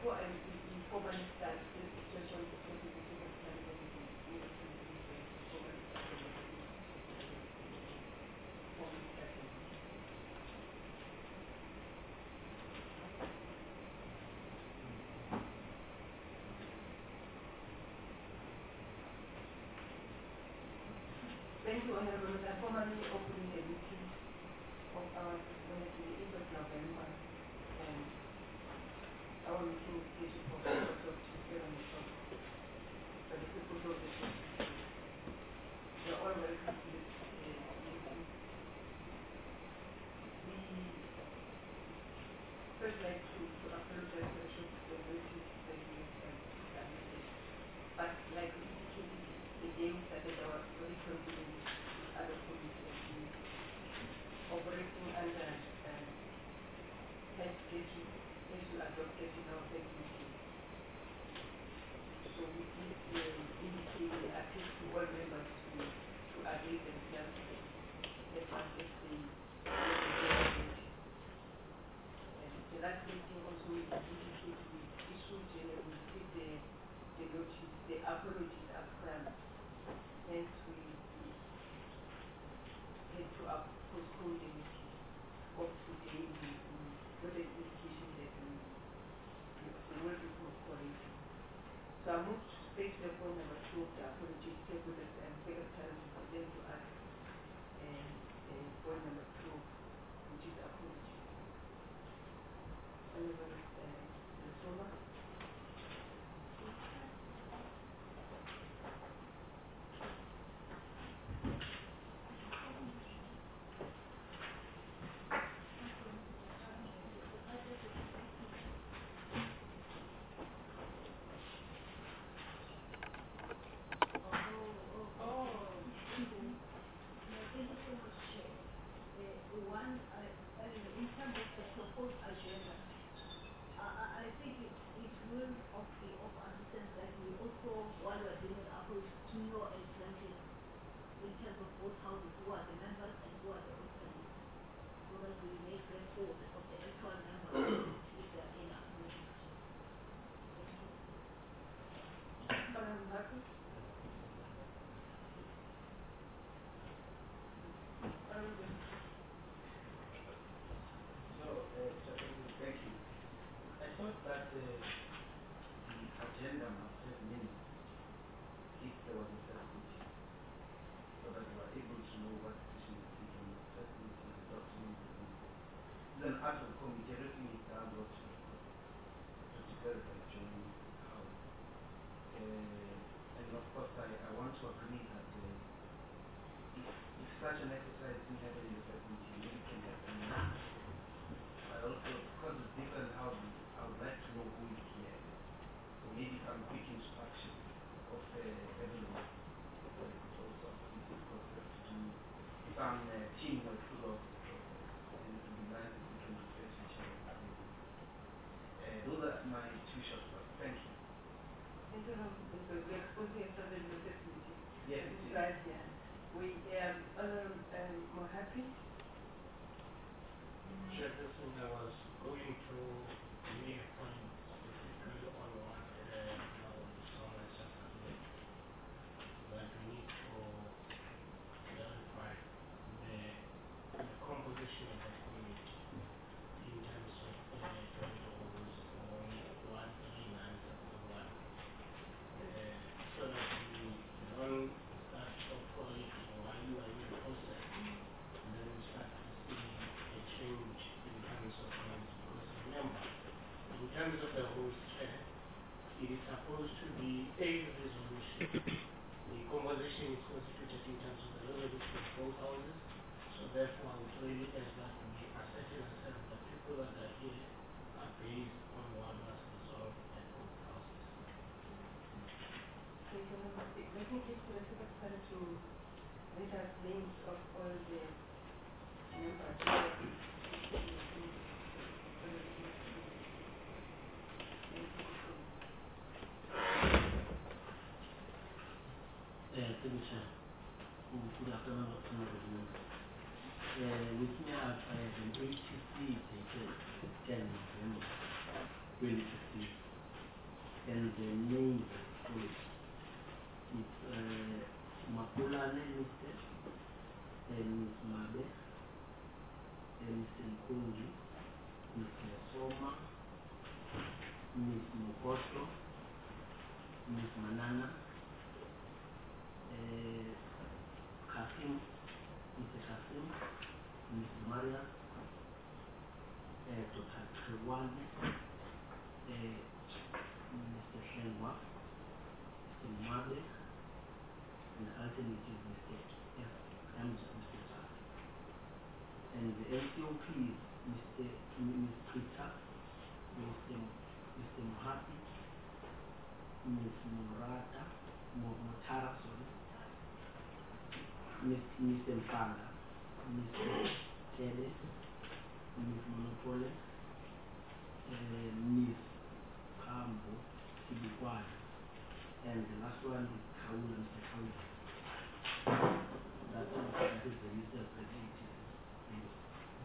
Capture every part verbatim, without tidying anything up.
before I formally start, this is just one for the secretary, then we can do it formally start the meeting. Formally start the meeting. Thank you, Honorable Minister. Formally opening the meeting of our Wednesday, eighth of November. And our meeting is scheduled for four o'clock to seven o'clock. For the people who visit, you're all welcome to this uh, meeting. We first like to, to apologize for the short notice that we have submitted. But like we indicated, the day we started our curriculum with other committees and we operating under um, head schedule as we adopted in our head meeting. So we did uh, indicate the appeal to all members to, to avail themselves as much as they can. And the last meeting also we indicated we issued uh, we received the, the notice, the apologies upfront. Hence we, we had to up, postpone the meeting of today. We, we got an indication that we, we, we will be cooperating. So I moved straight to the point number two of the apologies table and secretary to present to us and uh, point number two, which is apology. Honorable uh, Lesoma. Good afternoon, Honorable uh, With me, I have an eight fifty, ten November twenty fifteen. and the names as follows. It's uh, Mapulane Mister and Miss Mabe and Mister Nkunji, Mister Soma, Miss Mokoto, Miss Manana, uh, Kasim, Mister Kasim, Miss Maria, uh, Doctor Krewane, uh, Mister Shenwa, Mister Mabe, and the alternate is Mister F. M. Mister Charles. And the M C O P is Mister Miss Peter, Mister Mister Mohapi, Miss Morata, Mo- Motara, sorry, Miss Mister Mpanga, Mister Tele, Miss Monopoly, uh, Miss Kambo, Sibukwana, and the last one is Kaula, Mister Kaula. That is, that is the list of activities. Thank you.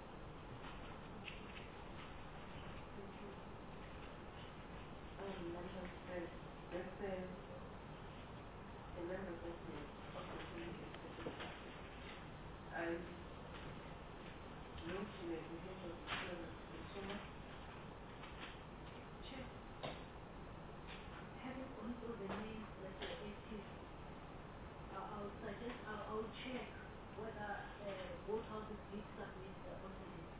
Um, members, that, that's the, the members of the, of the committee specified. I move to the behavior of the consumer. Check. Having gone through the names that were active, I I would suggest, I I would check whether uh, both houses did submit the alternate.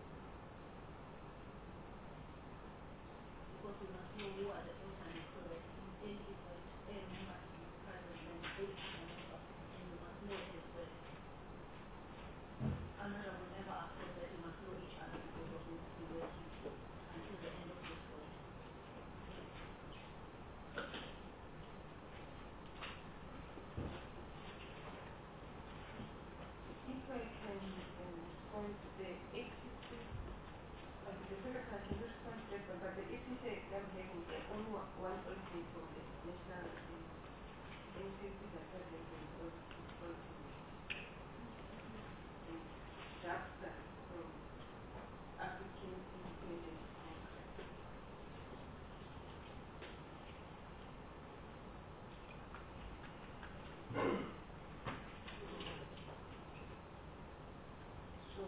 Because we must know who are the alternate so that in any event, a member is present and there is a member. And you must know as well. Another will never accept that you must know each other because you're going to be working until the end of this vote. If I can um, respond to the A P C, uh, the secretary can respond to that, but the A P C exam having uh, only one one alternate from the national um, N C C that has been alternate. And JAPSA from African Independent Congress. So,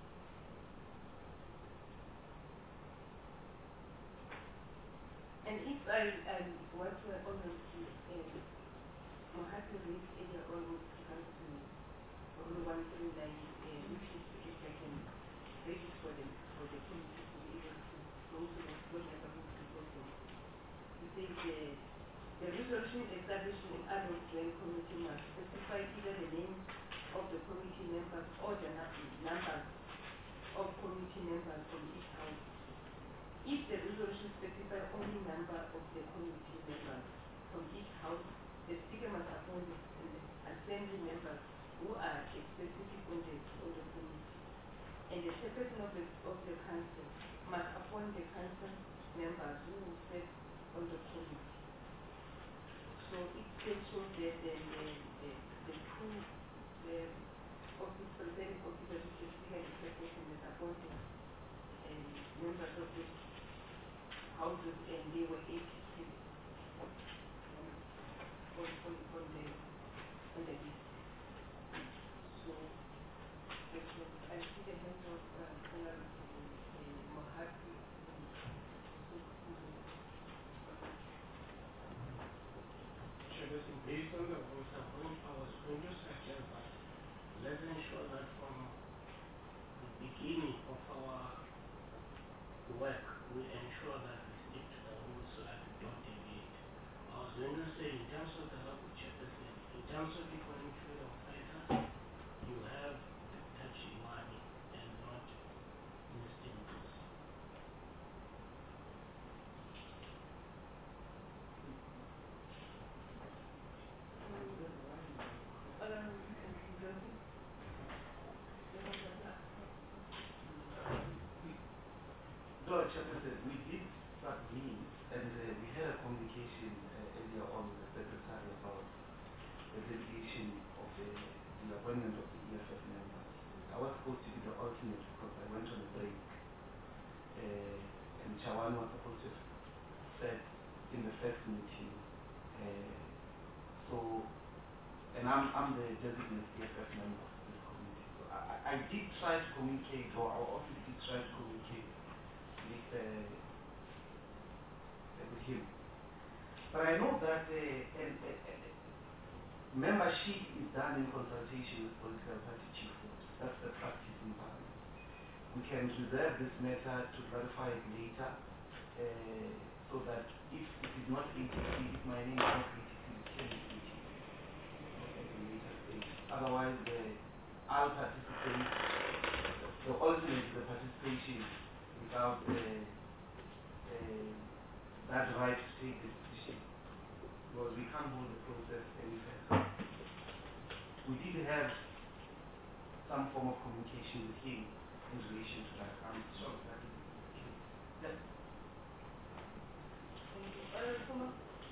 and if I, I what we're going to um, Mohapi read earlier on with regards to Rule one three nine, uh, which is if I can read it for the for the committee to be able to go to the board member who will go from. It says the the resolution establishing an ad hoc joint committee must specify either the names of the committee members or the nu- numbers of committee members from each house. If the resolution specifies only number of the committee members from each house, the speaker must appoint an assembly members who are specific on the on the committee. And the chairperson of the of the council must appoint the council members who will serve on the committee. So it takes shows that the the, the, the two the office presiding officers, which is speaker and the chairperson, is appointed and members of the houses, and they were eighty-six on on on, on the on the list. So this was, I see the hands of uh, Honorable uh, Mohapi and also Kuzu. Chairperson, based on the votes of whom I was going to suggest that let's ensure that from the beginning of our work, we ensure that we stick to the rules so that we don't deviate. I was going to say, in terms of the local chairperson, in terms of economic freedom fighters, you have Tachiwani and not Mister Nkosi. Um, Josie? No, Chairperson, we did submit, and uh, we had a communication uh, earlier on with the Secretary about the delegation of the, the appointment of the E F F members. I was supposed to be the alternate because I went on a break, uh, and Chawan was supposed to have said in the first meeting. Uh, so, and I'm, I'm the designated D F F member of this committee. So I, I I did try to communicate, or our office did try to communicate with, uh, with him. But I know that uh, and, uh, uh, membership is done in consultation with political party chief whips. That's the practice in Parliament. We can reserve this matter to clarify it later, uh, so that if it is not A T C, if my name is not A T C, it can be A T C at a later stage. Otherwise, uh, I'll participate. The ultimate is the participation without uh, uh, that right to take the decision, because we can't hold the process any further. We did have some form of communication with him in relation to that. I'm sure that is the case. Yes. Thank you. Honorable Kuma?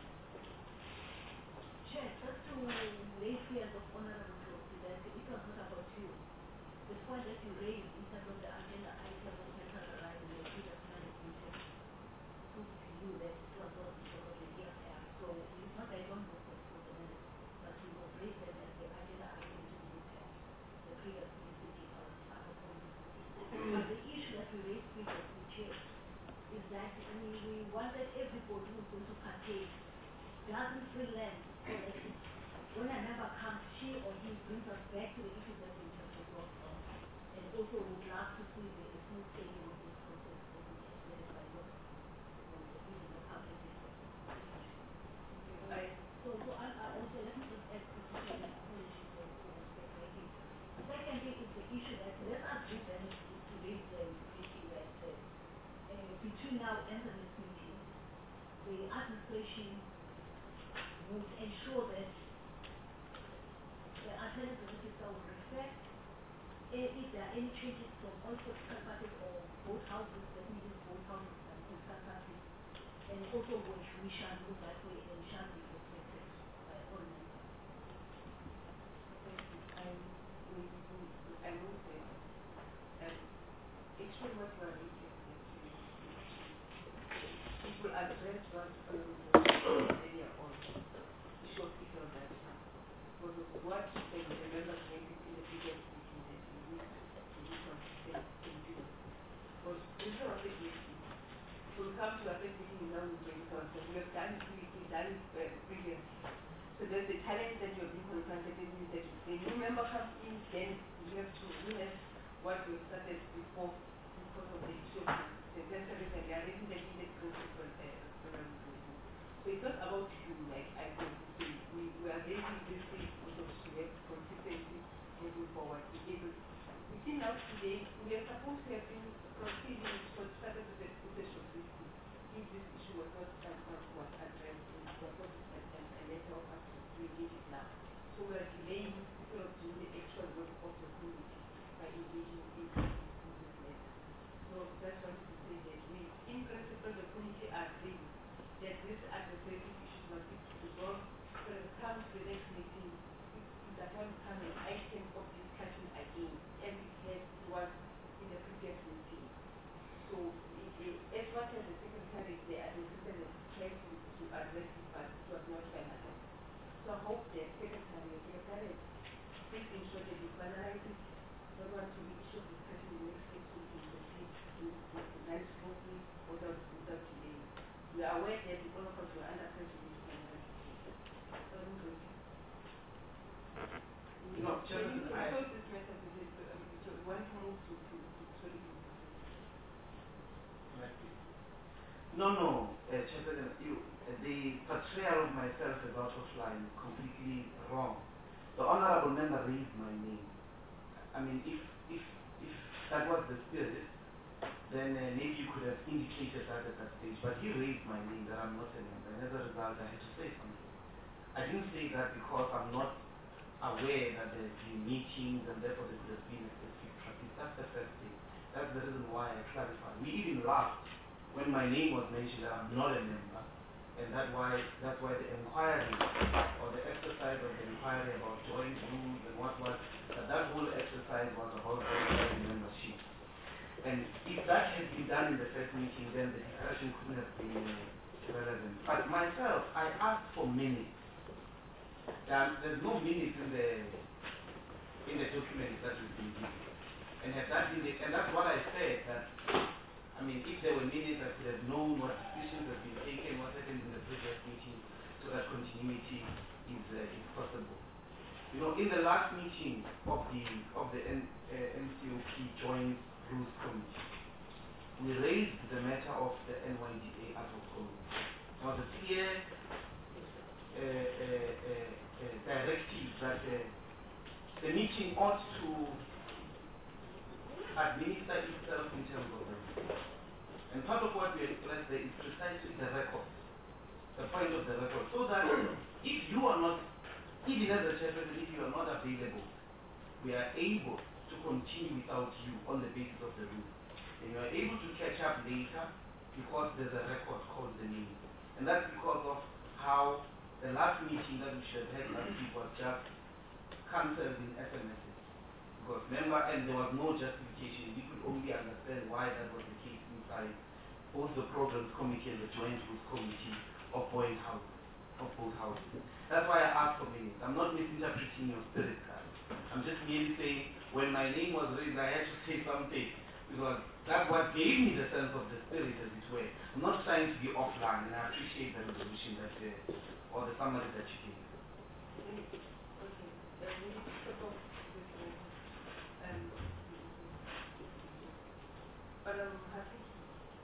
Chair, just to raise fears of Honorable Dlozi that it was not about you. The point that you raised in terms of the agenda item was materialized in the previous management meeting proved to you that it was not because of the D F F. So it's not that I don't know for, for the minutes, but we will raise them as the agenda item to be looked at the previous meeting or other points. But the issue that we raised previously, Chair, is that we, we wanted everybody who's going to partake doesn't freelance so that it, when a member comes, she or he brings us back to the issues that we just worked on. And also would love to see the smooth sailing of this process as we as led by your even the public discourse. I, So so I, I also let me just add to this and apologies for for speculating. Secondly is the issue that let us do then to, to raise the issue that uh, uh, between now and the next meeting, the administration would ensure that the alternative register will reflect eh, if there are any changes from all political parties or both houses, that means both houses and political parties, and also which we shall move that way and shall be reflected by all members. thank you. I, we, we, I will say, and actually what you are raising is it will address what Honorable said earlier on, issue of equal rights. Because of what the, the members raised in the previous meeting that we need to be consistent in doing. Because instead of the E S P, we'll come to a first meeting now with the council. We have done, we, we've done it uh, previously. So there's the challenge that you're being confronted with, that the new member comes in, then we have to realize what we started before because of the issue of consistency. That's the reason they are raising the needed principle. Uh, so it's not about you, like I said, we, we are raising this thing because we have consistency moving forward. We able, within now today, we are supposed to have been proceeding for started with the, with the short listing. If this issue was not um, was addressed, it was not a, a, a matter of us to engage it now. So we are delaying instead of doing the actual work of the community by engaging in, in this matter. So that's why we say that we, in principle, the community agrees that this administrative issue must be resolved. But it comes to the next meeting, it, it doesn't come an item of discussion again, as it has it was in the previous meeting. So it, it, as much as the secretary, the administrator has tried to, to address it, but it was not finalized. So I hope the secretary, the secretary, please ensure that you finalize it. Don't want to be issue of discussion in the next week, so we can proceed to, to, to run smoothly without, without delay. We are aware that all of us were under pressure to finalize it. So I don't know. No, Chairman, Can you I- close this matter to this, um, to want to move to, to, to, so we can proceed? No, no, uh, Chairman, you, uh, the portrayal of myself as out of line is completely wrong. The honourable member raised my name. I mean, if if if that was the spirit, then uh, maybe you could have indicated that at that stage. But he raised my name that I'm not a member, and as a result, I had to say something. I didn't say that because I'm not aware that there's been meetings and therefore there could have been a specific practice. That's the first thing. That's the reason why I clarified. We even laughed when my name was mentioned that I'm not a member, and that why that's why the inquiry or the exercise of the inquiry about joint rules and what what that, that whole exercise was about verifying membership. And if that had been done in the first meeting, then the discussion couldn't have been uh, relevant. But myself, I asked for minutes. Um, there's no minutes in the in the document that we've been given. And had that been the, and that's what I said, that I mean, if there were minutes, I could have known what decisions have been taken, what happened in the previous meeting, so that continuity is uh, is possible. You know, in the last meeting of the of the N, uh, N C O P Joint Rules Committee, we raised the matter of the N Y D A ad hoc committee. There was a clear uh, uh, uh, uh, directive that uh, the meeting ought to administer itself in terms of them. And part of what we expressed there is precisely the record, the point of the record, so that if you are not, even as a chairperson, if you are not available, we are able to continue without you on the basis of the rule. And you are able to catch up later because there's a record called the name. And that's because of how the last meeting that we should have had last week was just cancelled in S M Ss. Because remember, and there was no justification. We could only understand why that was the case inside both the Programs Committee and the Joint Rules Committee of both houses. Of both houses. That's why I asked for minutes. I'm not misinterpreting your spirit, guys. I'm just merely saying, when my name was raised, I had to say something. Because that's what gave me the sense of the spirit, as it were. I'm not trying to be offline, and I appreciate the resolution that, uh, or the summary that you gave. Okay, then we need to stop off before, um, but I'm happy to.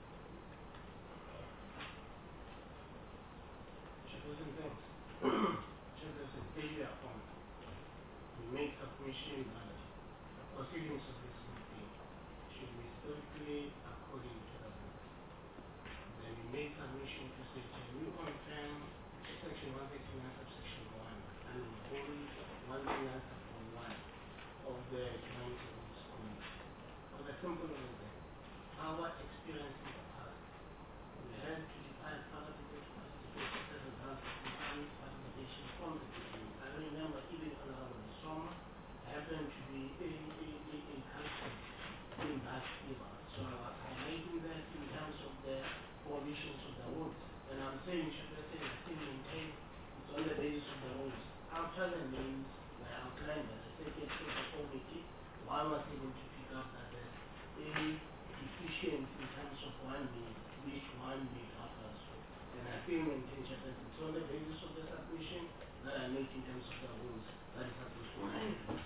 Chairperson, thanks. Chairperson, earlier on, we made submission that the proceedings of this meeting should be strictly according to the rules. Then we made submission to say, can you confirm section one thirty-nine subsection one and only one thirty-nine subsection one of the Joint Rules Committee? For the simple reason, our experience in the past, we had to define further debate to participate in certain rounds of incoming participation from the beginning. I remember even Honorable Soma happened to be a, a, a, a country in that favor. So I was highlighting that in terms of the prohibitions of the rules. And I'm saying, should I say, I still maintain it's on the basis of the rules. After the names were outlined by the Secretary of the Committee, one was able to pick up that there's a deficiency in terms of one name, which one may not also. And I still maintain, Chairperson, it's on the basis of the submission that I make in terms of the rules that is supposed to be.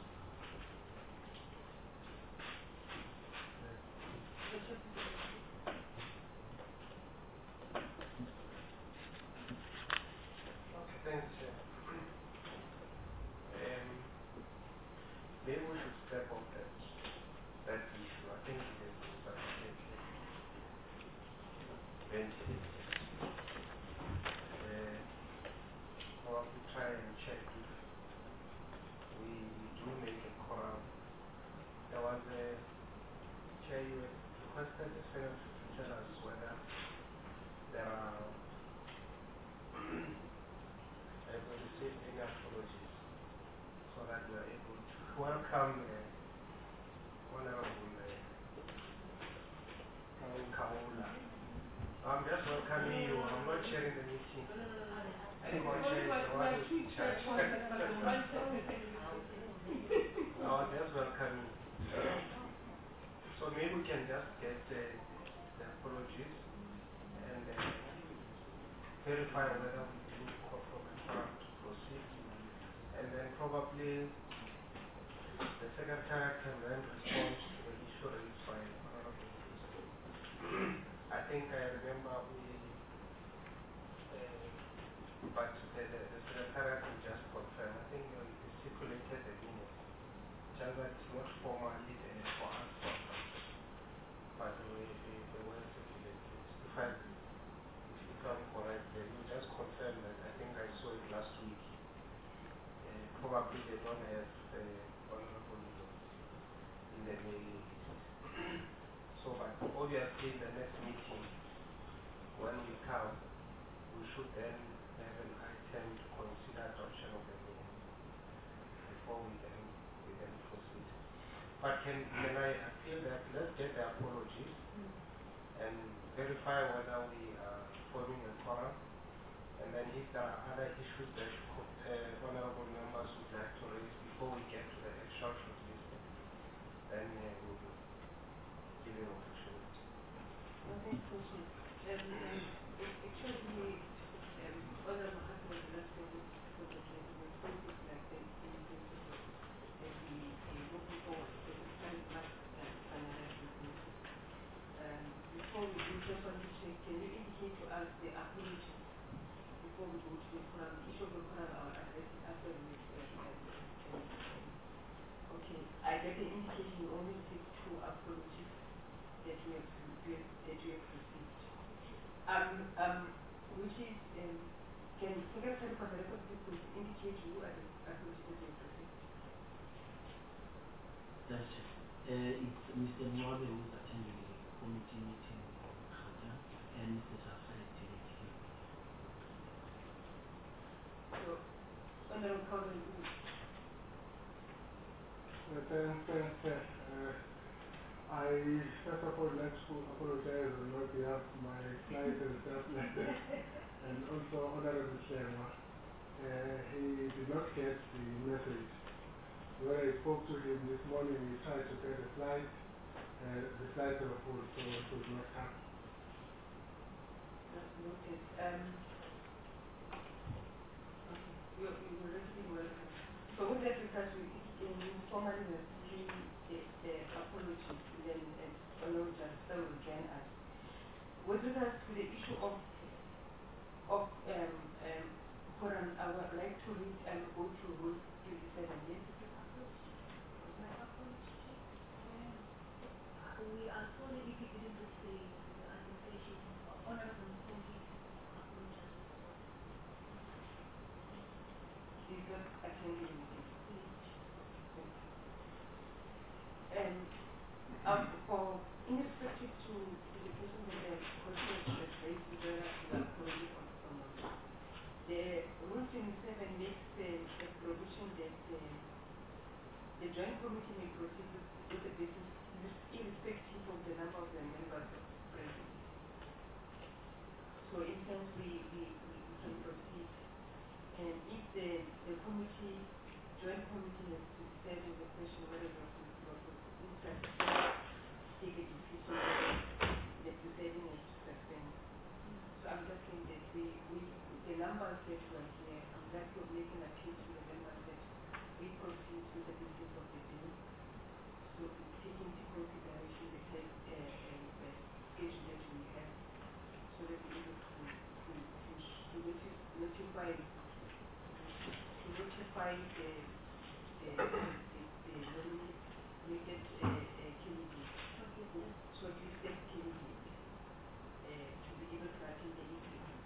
Okay, thanks, Chair. Um, maybe we should step on that, that issue. I think it has been sufficiently ventilated. Uh, probably try and check if we, we do make a quorum. There was a chair, you had requested the Secretary to tell us whether there are have we received any apologies so that we are able to welcome the Honorable uh, Kaula. I'm just welcoming you. I'm not chairing the meeting. The co-chair is the one who's in charge. I was just welcoming. So maybe we can just get uh, the apologies and uh, verify whether we do call for the forum to proceed. And then probably the Secretary can then respond to the issue raised by Honorable President. I think I remember we, uh, but the, the, the Secretary can just confirm. I think uh, we stipulated the minutes, just that it's not formally there for us, but we, we, the way stipulated. If I, if I'm correct, then you just confirm that. I think I saw it last week. Uh, probably they don't have the honorable in the mailing list. So, but obviously the next meeting, when we come, we should then have an item to consider adoption of the minutes before we then we then proceed. But can, can I appeal that let's get the apologies and verify whether we are forming a quorum. And then if there are other issues that co- uh, honorable members would like to raise before we get to the actual shortlisting, then uh, we will give you an opportunity. Okay, question. Um, um, a- actually, um, Honorable Hassan was the last person to speak on the agenda. We process like the in principle as we uh, moving forward because the time is not uh, finalized with me. Um, before we do, just want to check, can you indicate to us the apology before we go to the forum? The issue of the forum I'll address it after we uh, um, um, um, okay, I get the indication you only received two apologies that we have, we have that we have received. Um, um, which is, um, can Secretary for the record please indicate who are the apologies that you have received? That's it. Uh, it's Mister Mwabe who is attending the committee meeting in Gauteng, and Mister Safra is directly. So, Honorable Colin, Uh, thanks, thanks, uh, uh, I first of all like to apologize on my behalf to my client and stuff like that, and also Honorable Sherma. Uh, he did not get the message. When I spoke to him this morning, he tried to get a flight. Uh, the flights were full, so he could not come. that's noted. Um, okay, you, you will already be welcome. So with that regard, we uh, you formally have three uh, uh, apologies, then uh, Honorable Justice will join us. With regards to the issue of of um, um, forum, I would like to read and go to Rule twenty-seven. Yes, it is apology. My apology. Uh, we are sorry if you didn't receive the administration or honorable Mkhongi apologizes for He's not attending the meeting. please. Um, um, for in respect to, to the person that the question has raised with regard to the apology on, on the Rule twenty-seven makes the, the provision that uh, the joint committee may proceed with, with the business irrespective of the number of the members present. So in sense we, we, we, we can proceed. And if the, the committee, joint committee has to decide on the question whether it was insufficient, take a decision, the deciding is to suspend. So I'm just saying that we, we, the numbers that were here, I'm just making a appeal to the members that we proceed with the business of the bill. So take into consideration the time, uh, uh, uh, schedule that we have, so that we're able to, to, to, to notif- notify, to notify the, the, the, the nominated uh, uh, candidate, shortlisted candidate, uh, to be able to attend the interview.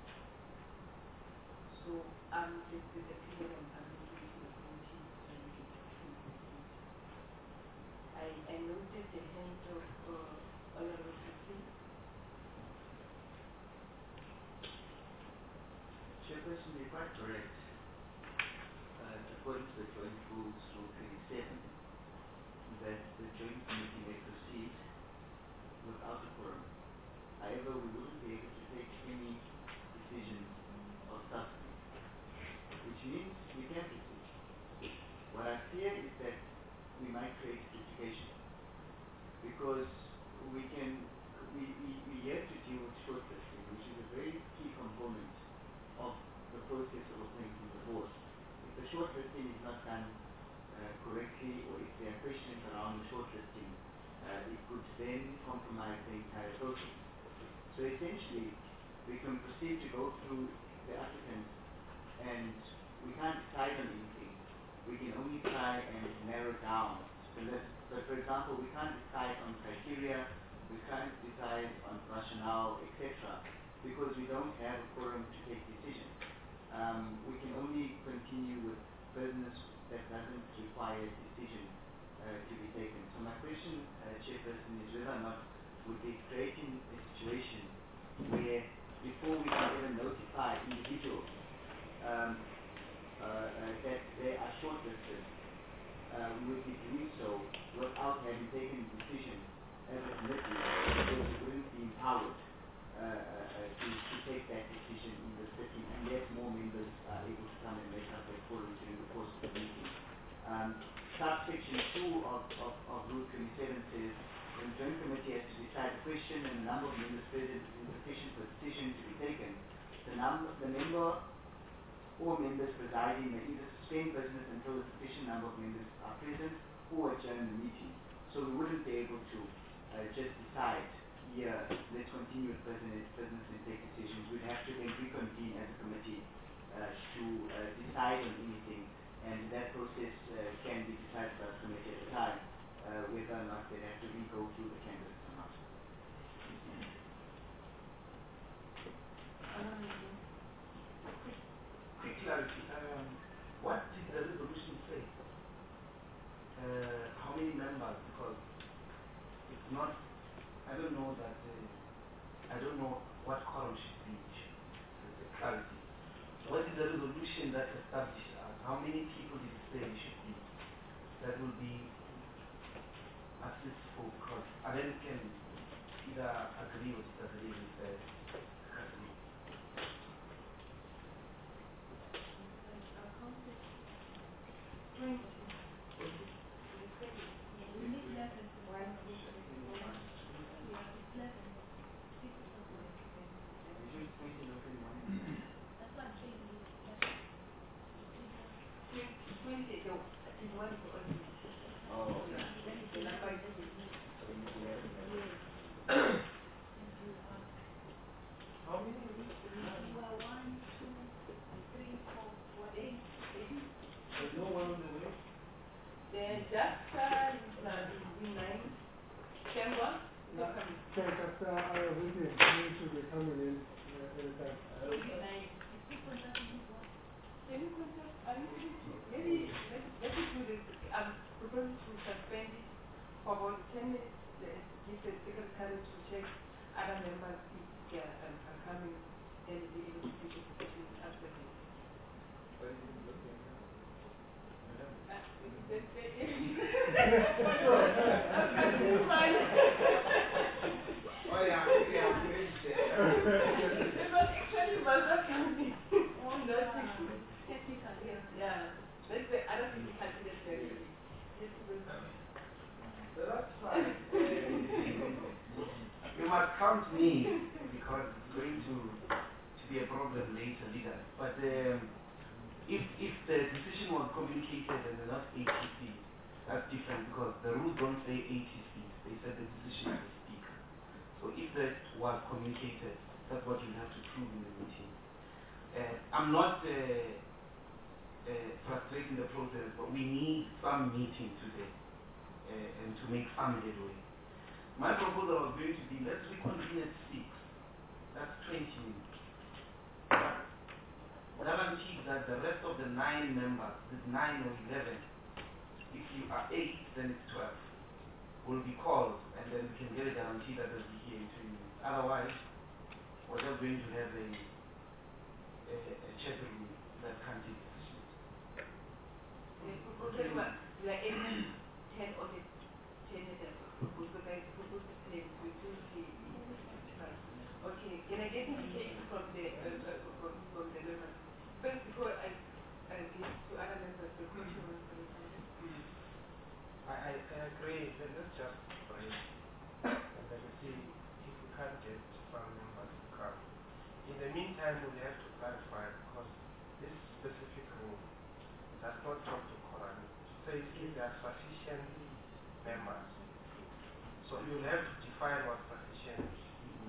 So um, the, the, the period I'm, I'm making to the committee so we can, can proceed. I, I noted the hand of uh, Honorable Christine. Chairperson, you're quite correct. Uh, according to the Joint Rules, Rule twenty-seven, that the Joint Committee may proceed without a quorum. However, we wouldn't be able to take any decision of substance, which means we can proceed. What I fear is that we might create duplication, because we can, we, we, we have to deal with shortlisting, which is a very key component of the process of appointing the board. If the shortlisting is not done uh, correctly, or if there are questions around the shortlisting, uh, it could then compromise the entire process. So essentially, we can proceed to go through the applicants, and we can't decide on anything. We can only try and narrow down the list. So for example, we can't decide on criteria, we can't decide on rationale, et cetera, because we don't have a quorum to take decisions. Um, we can only continue with business that doesn't require a decision uh, to be taken. So my question, uh, Chairperson, is whether or not would be creating a situation where before we can even notify individuals um, uh, uh, that they are shortlisted, uh, we would be doing so without having taken a decision as a committee, because we wouldn't be empowered uh, uh, to, to take that decision in the sitting, unless more members are able to come and make up their quorum during the course of the meeting. Um, subsection two of, of, of Rule twenty-seven says, when the joint committee has to decide a question and the number of members present is insufficient for a decision to be taken, the, number, the member or members presiding may either suspend business until a sufficient number of members are present or adjourn the meeting. So we wouldn't be able to uh, just decide, yeah, let's continue with business, business and take decisions. We'd have to then reconvene as a committee uh, to uh, decide on anything, and that process uh, can be decided by the committee at the time, uh, whether or not they have to re-go through the candidates or not. Um, Quick clarity. Um, what did the resolution say? Uh, how many members? Because it's not, I don't know that, uh, I don't know what quorum should be. Uh, clarity. What is the resolution that established us? How many people did it say it should be? That will be assistful, because and then we can either agree or disagree with the category. twenty. We need eleven. One, two, Yeah, three, four, five, it's eleven. Six or something. Usually twenty or twenty-one. That's what I'm saying. It's eleven. twenty, no, I think one is the only. Oh, okay. Then it's the number is So we need eleven members. Yes. And you are, How many of these? you are one, two, three, four, four, eight. There's no one on the way? Then just uh, in nine, Kemba, not coming. Okay, just, uh, I was thinking, you should be coming in uh, anytime. Nine. People doesn't need one. Can you contact, are you free to, maybe, let, let us do this, I'm proposing to suspend it for about ten minutes, uh, give the secretary to check other members if they are, um, are coming, and be able to take a decision after this. Uh, that's it. Oh yeah, okay, I'm ready to Because actually it was not coming. Oh, That's yeah. it. Technical, yeah. Yeah, that's the other thing we calculate very early. Yes, it was. So that's fine. You must count me because it's going to to be a problem later, legal. But um, if if the decision was communicated and not A T C, that's different because the rules don't say A T C. They said the decision of the speaker. So if that was communicated, that's what you have to prove in the meeting. Uh, I'm not uh, uh, frustrating the process, but we need some meeting today uh, and to make some headway. My proposal was going to be, let's reconvene at six. That's twenty minutes. Guaranteed that the rest of the nine members, there's nine or eleven, if you are eight, then it's twelve, will be called, and then we can get a guarantee that they'll be here in twenty minutes. Otherwise, we're just going to have a, a, a chat room that can't take decisions. The proposal was, we are aiming ten or the ten at the proposal, guys, proposal ten, so it will be right. Okay, can I get indication from the, uh, uh, from, from the members? First, before I, I give to other members the question on the I, I, I agree. Let, let's just break and then see if we can't get some members to come. In the meantime, we have to clarify because this specific rule does not talk to Quran. It says if there are sufficient members. So you'll have to define what sufficient is.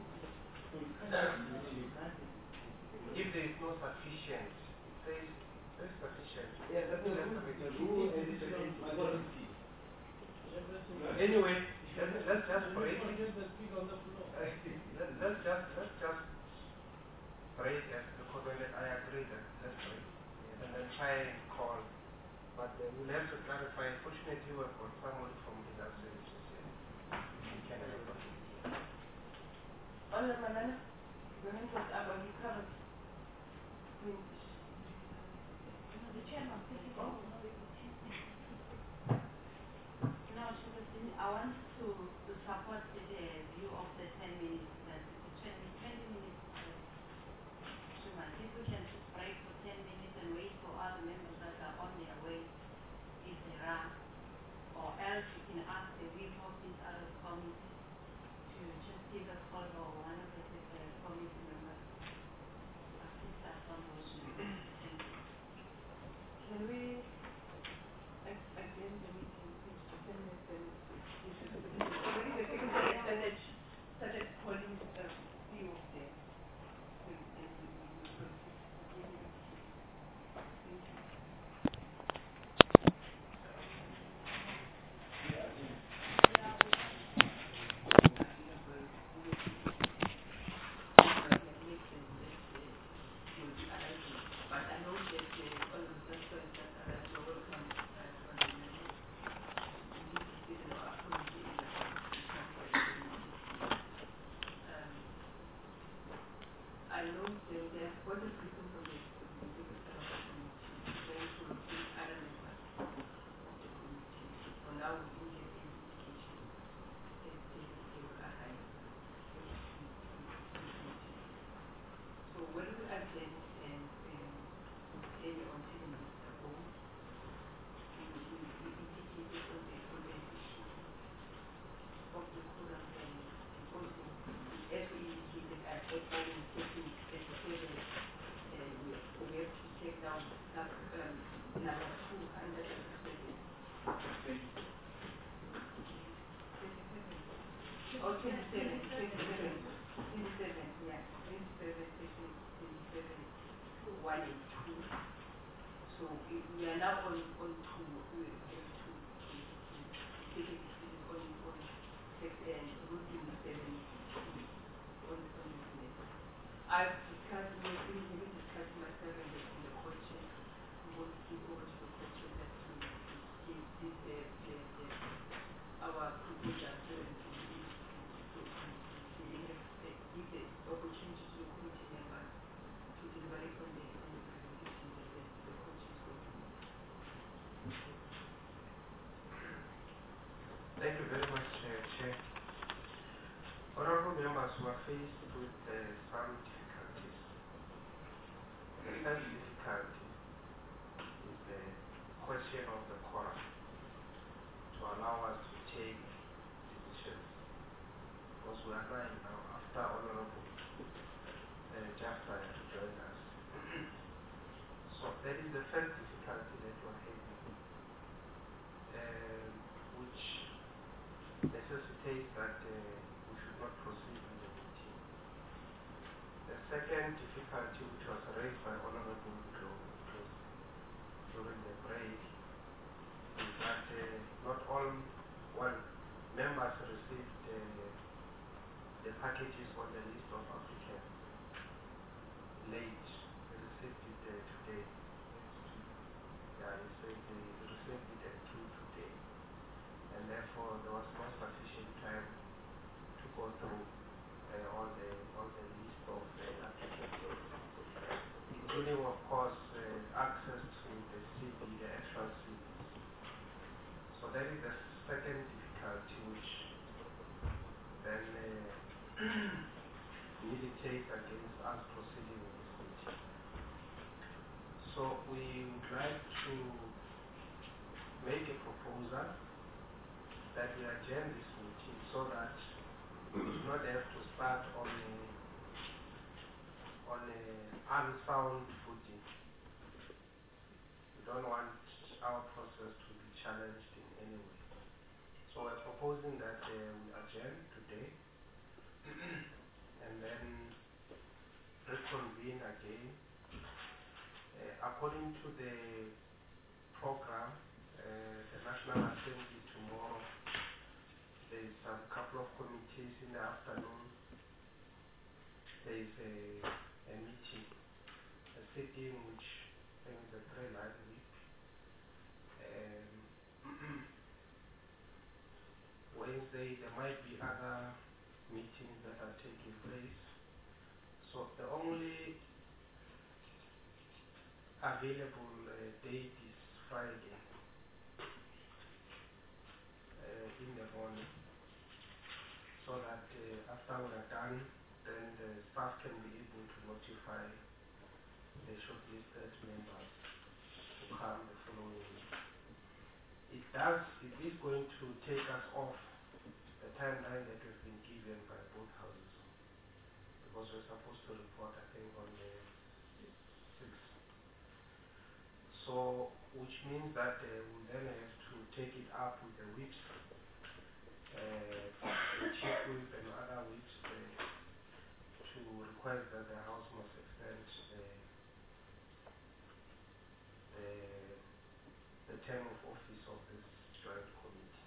If there is no sufficient, it says there is sufficient. Yeah, but the rule, the rule is majority. Anyway, let's, let's just break it. The speaker on the floor. Let, let's just let's just break it because I, I agree that let's break and then try and call. But uh, we'll have to clarify. Fortunately, we've got someone from legal services here. We can help us. Honorable Manana, your hand was up and you covered. No, the chairman, thinking of no No, Chairperson, I want to, to support the uh, view of the ten minutes, that the twenty, twenty now we don't have any indication that they, they will arrive at the, the, the meeting. So when we attend and um, any on telling Mister Home, we, we, we indicated on the, on the issue of the quorum and also, as we indicated at that moment, taking twenty-seven, and we, we have to take down sub, um, number two under twenty-seven. Oh, twenty-seven, twenty-seven, twenty-seven, yeah, twenty-seven, section twenty-seven, one and two. So we, we are now on, on two, we have to, to, to take a decision on, on section, rule twenty-seven, on, on this matter. I've discussed, we have been even discussing myself and the, and the question. I'm going to give over to the question that to, to give this, the, the, the, our proposal so that we can be able to, to, to, to really have, uh, give the opportunity to the committee members to deliberate on the, on the presentation that the, the coach is going to make. Thank you very much, uh, Chair. Honorable members, we are faced with uh, some difficulties. The first difficulty is the question of the quorum to allow us to take decisions, because we are nine now after Honorable uh, Jafta joined us. So that is the first difficulty that we are having, um, which necessitates that uh, we should not proceed with the meeting. The second difficulty, which was raised by Honorable Ndlovu during the break, is that uh, not all well, members received uh, the packages on the list of applicants late. They received it uh, today. Yeah, he said they received it at two today. And therefore there was not sufficient time to go through uh, all the all the list of uh, applicants, including of course uh, access to the C V, the actual C Vs. So that is the second difficulty which then uh, militates against us proceeding with this meeting. So we would like to make a proposal that we adjourn this meeting so that we do not have to start on a, on a unsound footing. We don't want our process to be challenged in any way. So we're proposing that uh, we adjourn today and then reconvene again. Uh, according to the program, uh, the National Assembly tomorrow, there is a couple of committees in the afternoon. There is a, a meeting, a sitting which I think is a very lively. Um, Wednesday there might be other meetings that are taking place. So the only available uh, date is Friday uh, in the morning, so that uh, after we are done, then the staff can be able to notify the shortlisted members to come the following week. It does, it is going to take us off the timeline that we've been given by both houses, because we're supposed to report, I think, on the sixth. So, which means that uh, we then have to take it up with the whips, uh, the chief whip and other whips, uh, to request that the House must extend the, the, the term of office of this joint committee.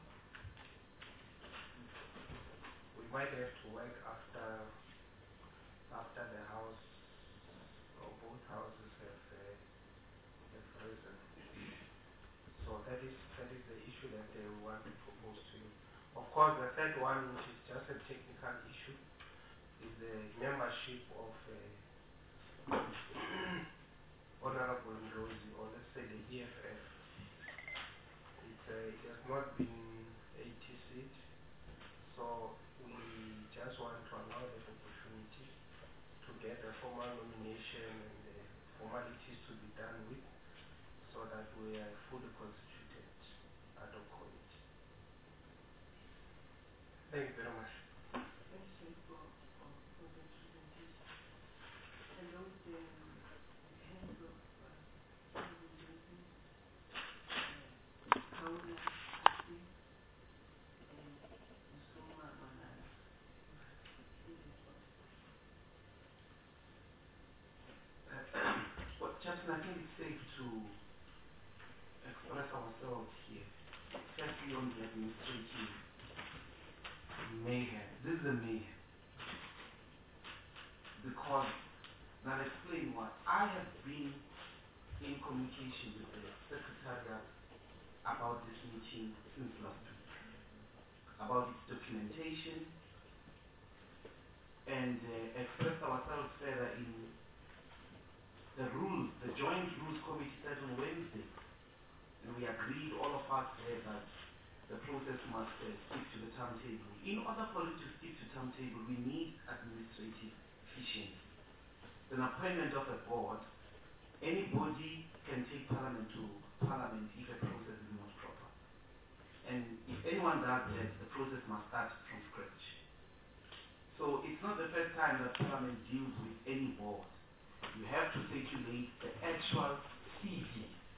We might have to work after after the House or both houses have, uh, have risen. So that is that is the issue that uh, we want to propose to you. Of course, the third one, which is just a technical issue, is the membership of uh, Honorable Ndlovu, or let's say the E F F. It's, uh, has not been eighty seats, so we just want to allow that opportunity to get a formal nomination and the formalities to be done with, so that we are fully constituted ad hoc committee. Thank you very much. Thanks, Chair, for, for, for the presentation. And those um, hands of uh, Honorable Johnson, uh, Paula, Kasi, and Musoma Malala. Please respond. Well, Chairperson, I think it's safe to express ourselves here. Firstly, on the administrative mayhem. This is a mayhem. Because, now I'll explain why. I have been in communication with the Secretariat about this meeting since last week, about its documentation, and uh, expressed ourselves further in the rules, the joint rules committee said on Wednesday, and we agreed, all of us there, that the process must uh, stick to the timetable. In order for it to stick to timetable, we need administrative efficiency. The appointment of a board, anybody can take parliament to parliament if a process is not proper. And if anyone does that, the process must start from scratch. So it's not the first time that parliament deals with any board. You have to circulate the actual C V.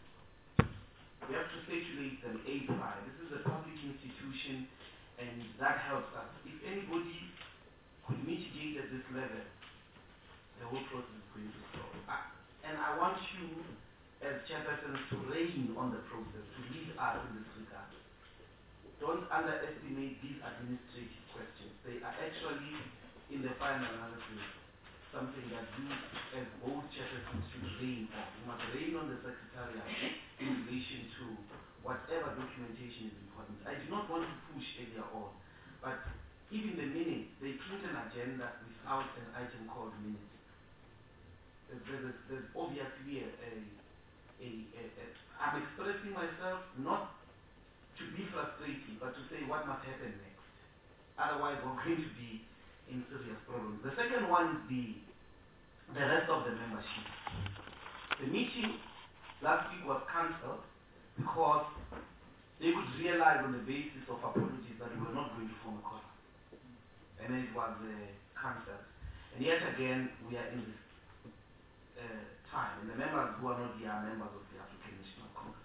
We have to circulate them A P I. This is a public institution, and that helps us. If anybody could mitigate at this level, the whole process is going to stop. I, and I want you, as chairpersons, to rein on the process, to lead us in this regard. Don't underestimate these administrative questions. They are actually, in the final analysis, something that you, as board chairpersons, should rein on. You must rein on the Secretariat in relation to whatever documentation is important. I do not want to push earlier on, but even the minutes, they print an agenda without an item called minutes. There's, there's, there's obviously a, a, a, a, a, I'm expressing myself not to be frustrated, but to say what must happen next. Otherwise, we're going to be in serious problems. The second one is the, the rest of the membership. The meeting last week was cancelled because they could realize on the basis of apologies that we were not going to form a quorum. And then it was uh, cancelled. And yet again, we are in this uh, time. And the members who are not here are members of the African National Congress.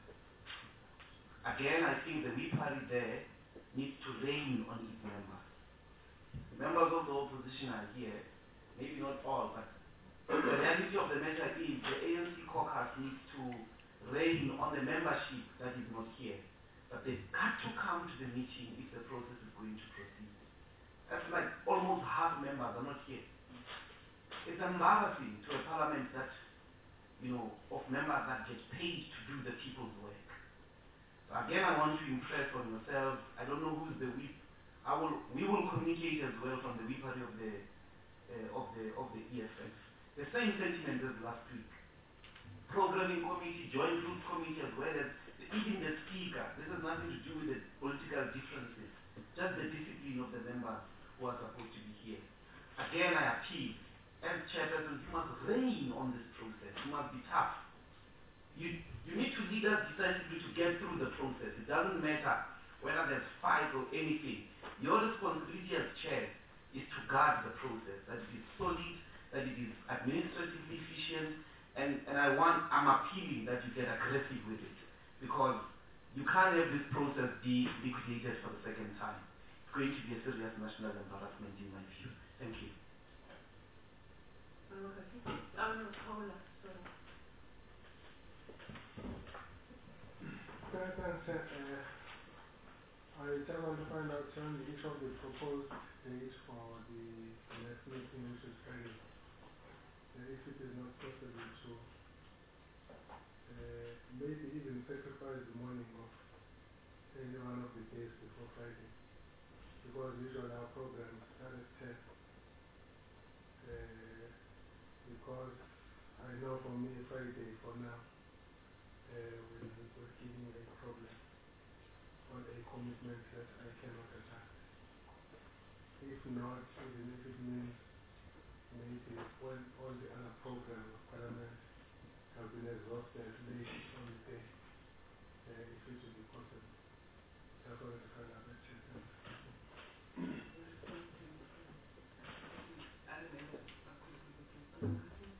Again, I think the W I P A R I there needs to rein on its members. Members of the opposition are here, maybe not all, but the reality of the matter is the A N C caucus needs to rein on the membership that is not here. But they've got to come to the meeting if the process is going to proceed. That's like almost half members are not here. It's embarrassing to a parliament that, you know, of members that get paid to do the people's work. So again, I want to impress on yourselves. I don't know who's the whip. I will. We will communicate as well from the whip party of the uh, of the of the E F F. The same sentiment as last week. Programming committee, joint rules committee, as well as the, even the speaker. This has nothing to do with the political differences. Just the discipline of the members who are supposed to be here. Again, I appeal. As chairperson, you must rein on this process. You must be tough. You, you need to lead us decisively to get through the process. It doesn't matter whether there's fight or anything. Your responsibility as chair is to guard the process, that it is solid, that it is administratively efficient, and, and I want, I'm appealing that you get aggressive with it, because you can't have this process be liquidated for the second time. It's going to be a serious national embarrassment in my view. Thank you. Oh, no, Paula, sorry. Thanks, thanks, uh, I just want to find out on the issue of the proposed date for the next meeting, which is Friday. Uh, if it is not possible to uh, maybe even sacrifice the morning of any one of the days before Friday. Because usually our programs start at ten. Uh, because I know for me Friday for now uh, will, will give me a problem. On commitments that I cannot adjust. If not, even if it means maybe when all the other programs of Parliament have been exhausted late on the day, uh, if it will be possible. Just wanted to find out that check. The response to, um, to other members of the subcommittee. Other items?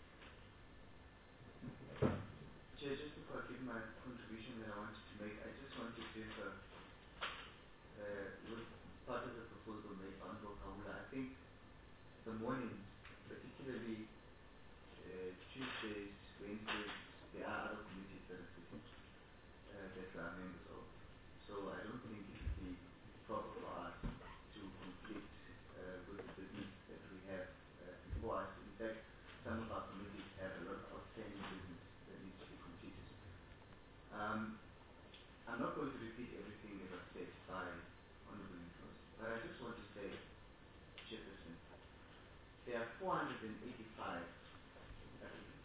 Chair, just before I give my contribution that I wanted to make, I just wanted to differ uh, with part of the proposal made by Honorable Kahula. I think the mornings, particularly uh, Tuesdays, Wednesdays, there are other committees that are sitting uh, that we are members of. So I don't think it would be proper for us to conflict uh, with the business that we have uh, before us. In fact, some of our committees have a lot of outstanding business that needs to be completed. Um, I'm not going to repeat everything that was said by Honorable Intros, but I just want to say, Chairperson, there are four hundred eighty-five applicants.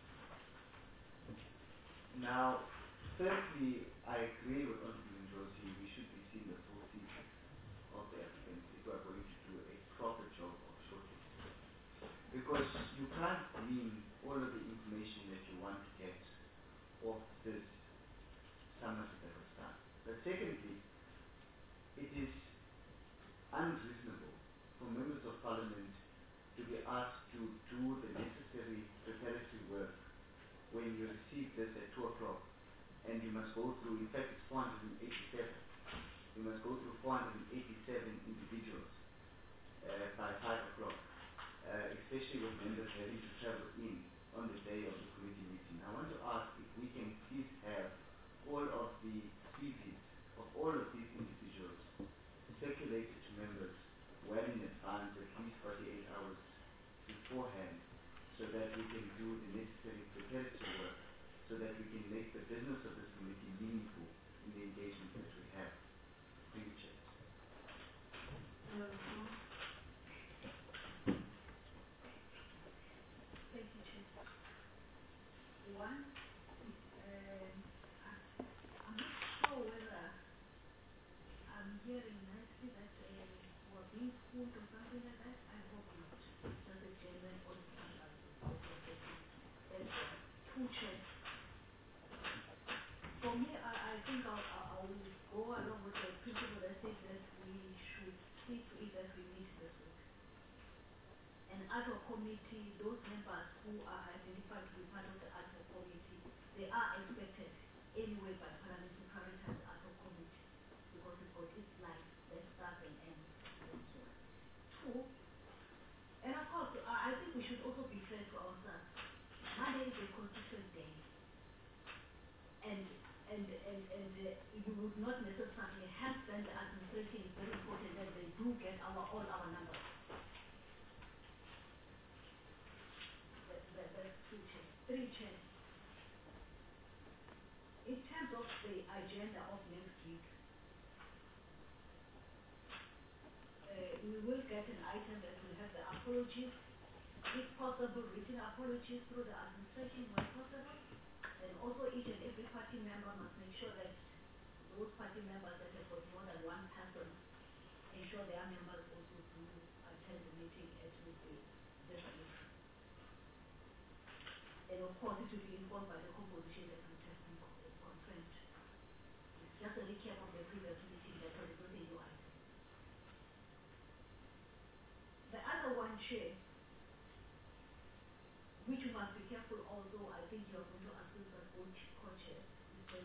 Now, firstly, I agree with Honorable Ndrosi, we should be seeing the full C V of the applicants if we are going to do a proper job of shortlisting. Because you can't glean all of the information that you want to get off this summary that was done. But secondly, it is unreasonable for members of Parliament to be asked to do the necessary preparatory work when you receive this at two o'clock and you must go through, in fact it's four hundred eighty-seven, you must go through four hundred eighty-seven individuals uh, by five o'clock, uh, especially with members having to travel in on the day of the committee meeting. I want to ask if we can please have all of the C Vs of all of these individuals circulated to members well in advance, at least forty-eight hours beforehand, so that we can do the necessary preparatory work, so that we can make the business of this committee meaningful in the engagement that we have. Thank you, Chair. Uh, response? Thank you, Chair. One, um, I, I'm not sure whether I'm hearing nicely that uh, we're being fooled or something like that. I hope not. It's just a genuine, honest analysis that we're getting. That's one. Two, Chair. For me, I, I think I'll, I'll I'll go along with the principle that says that we should see to it that we meet this week. And ad hoc committee, those members who are identified to be part of the ad hoc committee, they are expected anyway by Parliament to prioritize the ad hoc committee because it's got its life, that starts and ends. That's one. Two, and of course, I, I think we should also be fair to ourselves. Monday is a constituent day. And and and and uh, you would not necessarily have then the administration is very important that they do get our all our numbers. That, that, that's two chains. Three chains. In terms of the agenda of next week, uh, we will get an item that will have the apologies, if possible, written apologies through the administration when possible. And also each and every party member must make sure that those party members that have got more than one person ensure their members also do attend the meeting as with the resolution. And of course it will be informed by the composition that would have been confirmed. It's just a recap of the previous meeting, that was not a new item. The other one, Chair, which you must be careful although I think you are going to assist us co-chair, is the,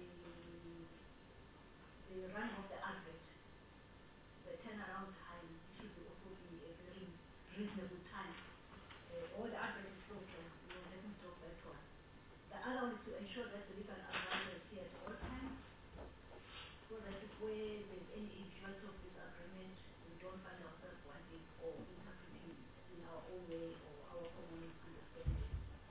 the running of the advert. The turnaround time should also be a very reasonable time. Uh, all the advert is processed, we will definitely talk that one. The other one is to ensure that the legal advisor is here at all times, so that if where there's any eventuality of disagreement, we don't find ourselves wanting or interpreting in our own way or our common understanding.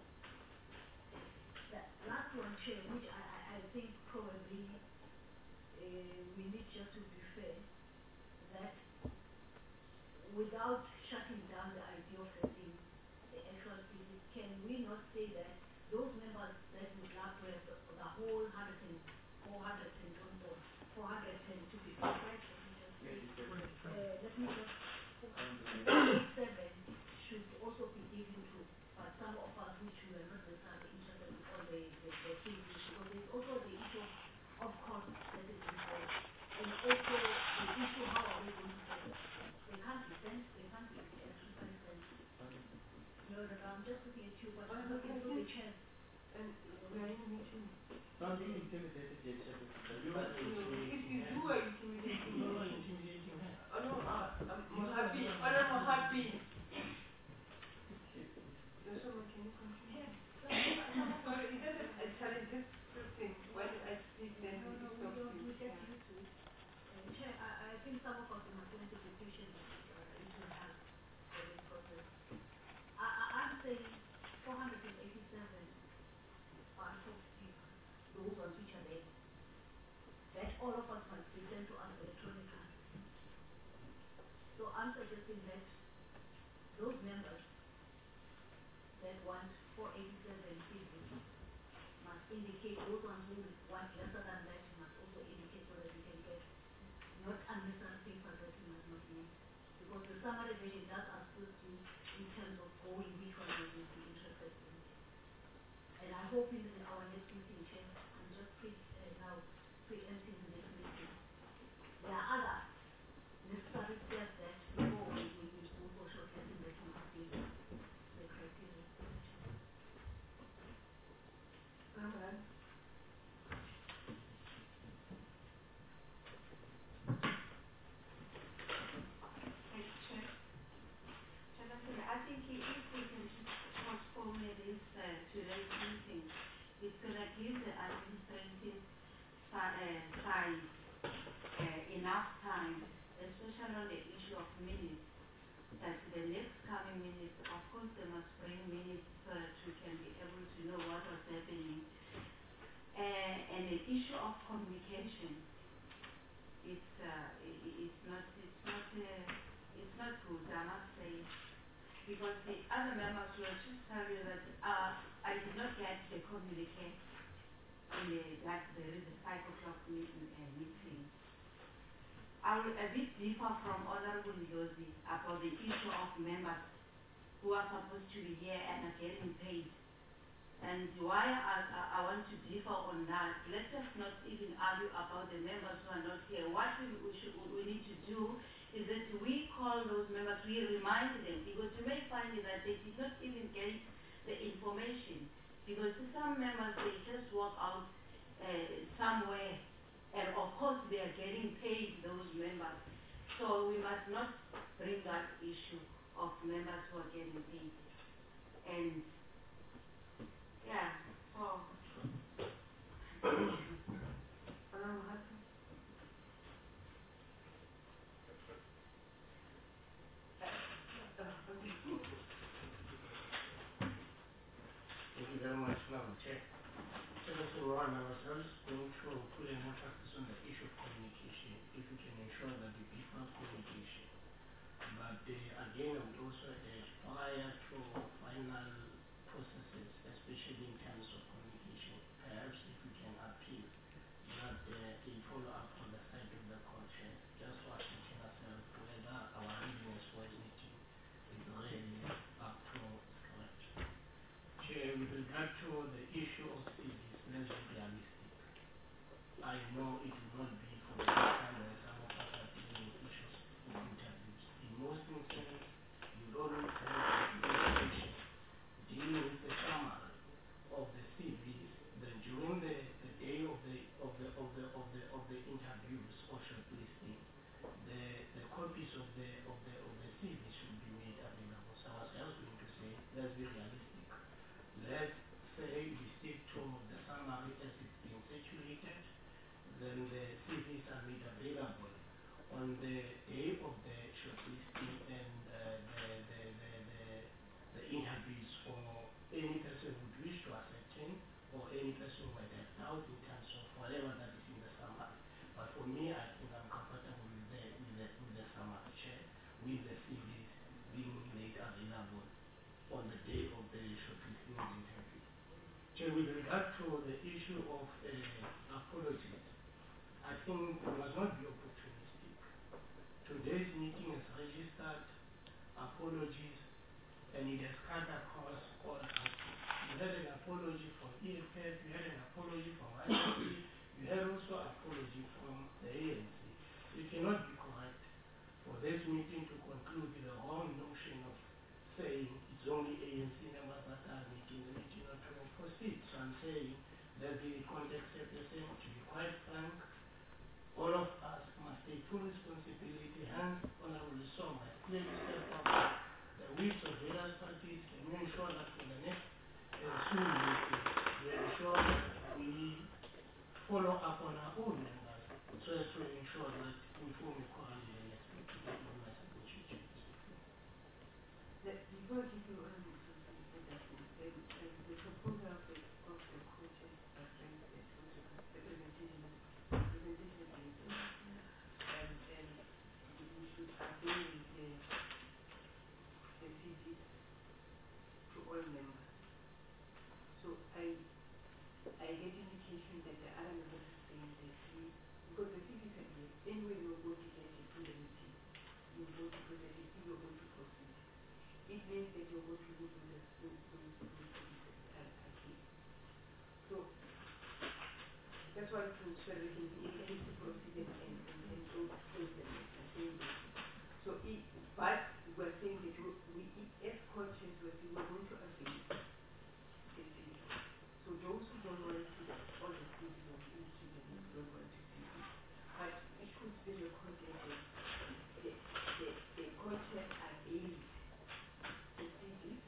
The last one, Chair, which I, I, I think probably uh, we need just to be fair, that without shutting down the idea of having the actual cities, can we not say that those members that would love to have the, the whole hundred and four hundred and four hundred and to fifty-five, let me just say, Eighty-seven. uh, let me just, Count the eighty-seven should also be given to, uh, some of us which were not necessarily interested in all the, the, the things, because there's also the issue of cost that is involved, and also the issue how are we going to pay them. They can't be sent, they can't be exercised, and, no, no, no, I'm just looking at you, but Well, I'm looking I through the think- chairs. And we are in a meeting. Don't be intimidated, yet, Chair. You are You know, if intimidating you her. do are intimidating You are me. intimidating her. Oh no, uh, I'm You are happy. not- Oh no, I'm happy. No, someone can you continue? Yes, some of- some of us- Sorry, it's just a challenge, just thing. When I speak, then No, it no, we stops don't, you. we get Yeah. used to it. Uh, Chair, I, I think some of us must learn to be patient, uh, it will help for this process. I, I, I'm saying four hundred and eighty-seven bunch of papers, those ones which are there, that all of us must be sent to us electronically. So I'm suggesting that those members that want four eighty-seven C Vs must indicate, those ones who want lesser than that must also indicate so that we can get not unnecessary papers that we must not need. Because the summary version does assist you in terms of going which one you will be interested in. And I hope in, in our next meeting, Chair, I'm just pre, uh, now preempting the next meeting. There are other necessary steps that before we, we, we go for shortlisting that we must give the criteria. Uh-huh. Thank you, Chair. Chair, I think if we can just postpone this uh, today's meeting, it's going to give the administrative si- uh, side uh, enough time, especially on the issue of minutes, that the next coming minutes, of course, they must bring minutes so that we can be able to know what was happening. Uh, and the issue of communication, it's uh, i i- it's not it's not uh, it's not good, I must say, because the other members will just tell you that uh, I did not get the communique in the that there is a five o'clock meeting. Uh, meeting. I will a bit differ from Honorable Yosi about the issue of members who are supposed to be here and are getting paid. And why I, I, I want to differ on that, let us not even argue about the members who are not here. What we, we, should, we need to do is that we call those members, we remind them, because you may find that they did not even get the information. Because some members, they just walk out uh, somewhere, and of course they are getting paid, those members. So we must not bring that issue of members who are getting paid. And yeah, so. I'm happy. Uh, okay. Thank you very much, Madam Chair. Secretary One, I was just going to put an emphasis on the issue of communication, if we can ensure that the people have communication. But uh, again, I would also urge prior to final processes, especially in terms of communication, perhaps if we can appeal that uh, a follow-up on the side of the culture, just to ascertain ourselves whether our readiness for a meeting is really up to scratch. Chair, with regard to the issue of cities, let's be realistic. I know it will not be for the first time when some of us are dealing with issues of interviews. In most instances, you always have a situation dealing with the summary of the C Vs. Then during the, the day of the of the of the of the of the interviews or shortlisting, the the copies of the of the of the C Vs should be made available. So I was just going to say, let's be realistic. Let's say we stick to the summary as it's being circulated, then the C Vs are made available on the day of the shortlisting and uh, the, the, the, the, the interviews for any person who would wish to ascertain or any person who might have doubt in terms of whatever that is in the summary. But for me, I think I'm comfortable with the, with the, with the summary chair, with the C Vs being made available on the day of the shortlisting and interview. So with regard to the issue of uh, apologies, I think we must not be opportunistic. Today's meeting is registered, apologies, and it has cut across all parties. You had an apology from E F F, you had an apology from I F C, you had also apology from the A N C. It cannot be correct for this meeting to conclude with the wrong notion of saying it's only A N C members that are making the meeting not to proceed. So I'm saying that the context set the same. To be quite frank, all of us must take full responsibility. Hence, Honorable Song has clearly said that the whips of various parties can we ensure that for the next uh, soon meeting, we ensure that we follow up on our own members so as to ensure that we form a quorum in the next meeting. Thank you very much. I appreciate you. The, before I give you on the the, the proposal of the, of the coaches uh, friends that was the presentation presentation against and, and we should avail the, the C Ds to all members. So I I get indication that the other members are saying that we, because the C Ds are here, anyway we are going to get it to the meeting. You are going to present it, you are going to proceed. It means that you're going to live with those, those, those, those things at at least. So that's why to so we can be able to proceed and, and, and, and go through them and saying that. So it, but we're saying that we, we as coaches, we're saying we're going to avail the city. So those who don't want to see all the cities of each children don't want to see it. But it should be recorded that the, the, the coaches availed the C Ds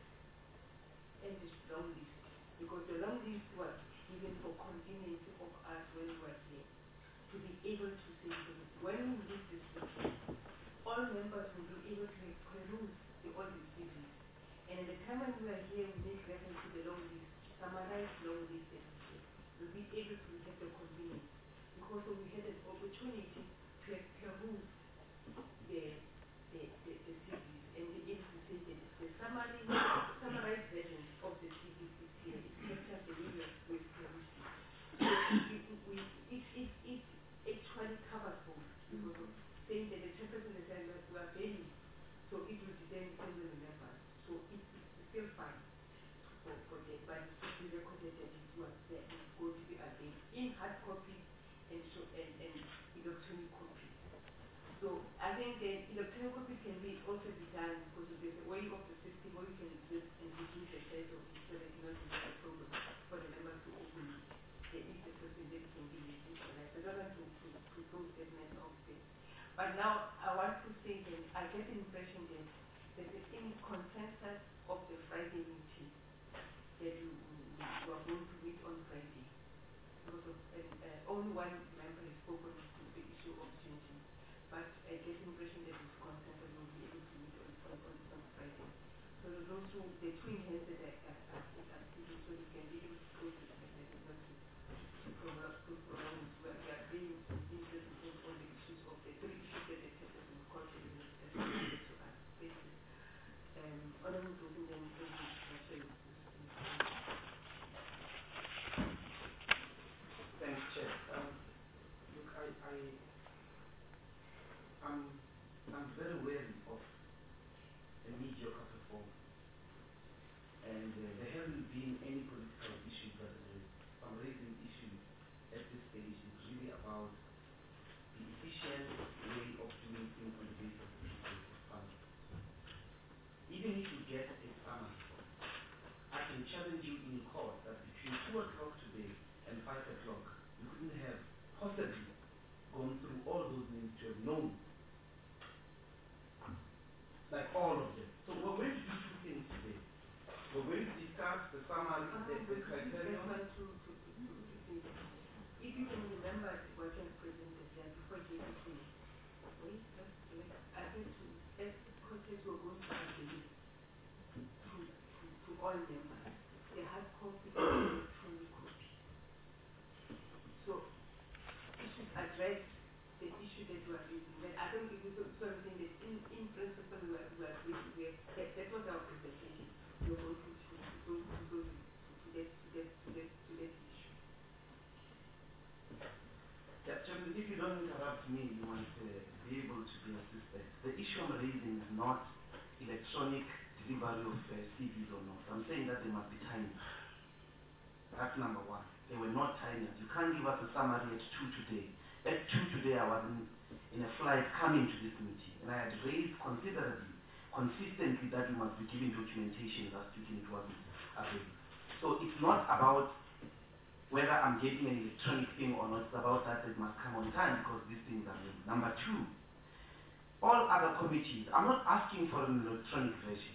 and the long list, because the long list was given for convenience of us when we were here, to be able to say, when we leave this meeting, all members will be able to peruse the, all the C Ds. And at the time when we are here, we make reference to the long list, summarize long list that is here. We'll be able to have the convenience, because we had an opportunity to peruse the, the, the, the C Ds and be able to say that the summary, summarized version of the C Ds is here. It captures the way we've perused it. So it, we, it, it, it actually covers both, because of saying that the chairperson and the chairman were very, so it will depend on the members. So it, it's still fine for, for that, but it should be recorded that it was there. It's going to be available in hard copy and, so, and, and electronic copy. So I think the electronic copy can be also be done because there's a way of the system where you can just and reduce the size of it so that you not have a problem for the members to open it. There is a possibility can be reduced. And I don't want to, to, to throw statements out there. But now I want to say that I get the impression that there's an in consensus of the Friday meeting that you, you are going to meet on Friday. Because of, and, uh, only one member has spoken to the issue of changing. But I get the impression that it's consensus will be able to meet on, on, on, on Friday. So those two, the twin hands that I are, are, are speaking, so we can be able to go to the Friday not to, to prolong, to prolong it. We are, we are being interested in all the issues of the three issues that the chapters in court has presented to us. Thank you. Um, Honorable President, thank you for sharing this. Thanks, Chair. Um, look, I, I, I'm, I'm very wary of a mediocre performance, and uh, there hasn't been any political issues that are raised. I'm raising issues at this stage is really about the efficient way of doing things on the basis of the resource of funds. Even if you get a summary, I can challenge you in court that between two o'clock today and five o'clock, you couldn't have possibly gone through all those names to have known, like all of them. So we're going to do two things today. We're going to discuss the summary, the, the criteria. If you can remember what I presented there before I gave it to you, wait, just wait. I think to, as coaches we're going to agree to, to, to all members, the hard copy and the electronic copy. So it should address the issue that you are raising. But I don't think it's something that in, in principle we are, we are raising. We are, that, that was our presentation. We are going to, to, to, to, to go to, to, that, to, that, to, that, to that issue. Yeah, Chairman, if you interrupt me, you must uh, be able to be assisted. The issue I'm raising is not electronic delivery of uh, C Vs or not. I'm saying that they must be tiny. That's number one. They were not tiny. You can't give us a summary at two today. At two today, I was in, in a flight coming to this meeting, and I had raised considerably, consistently, that we must be giving documentation last week, and it wasn't available. So it's not about whether I'm getting an electronic thing or not. It's about that it must come on time because these things are new. Number two, all other committees, I'm not asking for an electronic version.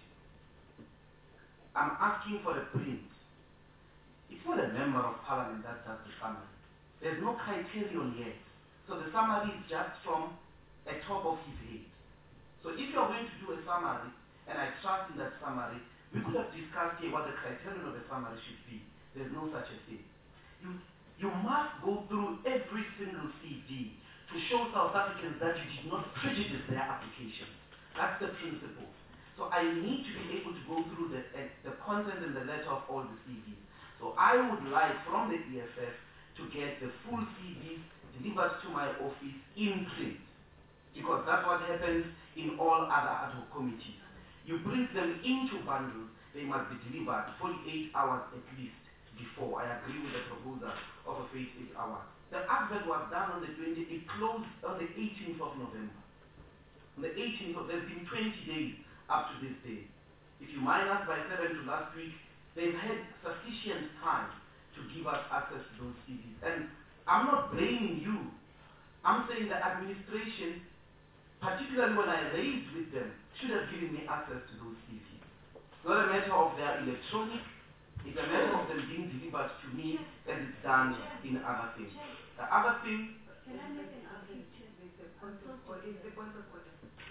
I'm asking for a print. It's not a member of parliament that does the summary. There's no criterion yet. So the summary is just from a top of his head. So if you're going to do a summary, and I trust in that summary, we could have discussed here what the criterion of the summary should be. There's no such a thing. You, you must go through every single C V to show South Africans that you did not prejudice their application. That's the principle. So I need to be able to go through the, uh, the content and the letter of all the C Vs. So I would like from the E F F to get the full C Vs delivered to my office in print. Because that's what happens in all other ad hoc committees. You bring them into bundles, they must be delivered forty-eight hours at least before. I agree with the proposal of a forty-eight hours. The advert was done on the twentieth, it closed on the eighteenth of November. On the eighteenth of, there's been twenty days up to this day. If you minus by seven to last week, they've had sufficient time to give us access to those C Vs. And I'm not blaming you. I'm saying the administration, particularly when I raised with them, should have given me access to those C Vs. It's not a matter of their electronic, it's a matter of them being delivered to me as it's done in other things. The other thing... Can I make an argument? It's a point of order. It's a point of order.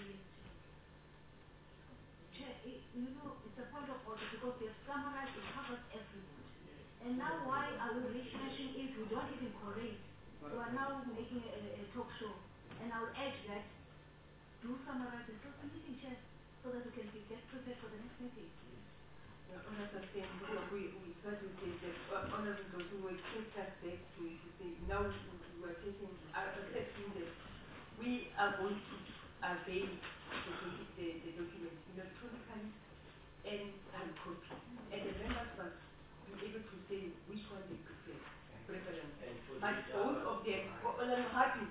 Chair, it, you know, it's a point of order because they have summarized and covered everything. And now why are we rehashing it? We don't even correct. We are now making a, a talk show. And I'll add that, do summarize and close the meeting, Chair, so that we can be, get prepared for the next meeting. Your Honor, sustain, we, we start to say that, uh, Honorable Dozu will take us back to, to say, now we are taking, uh, accepting that we are going to avail the, the, the documents electronically and hard copy. And the members must be able to say which one they prefer, preference. But both of them, oh, I'm happy,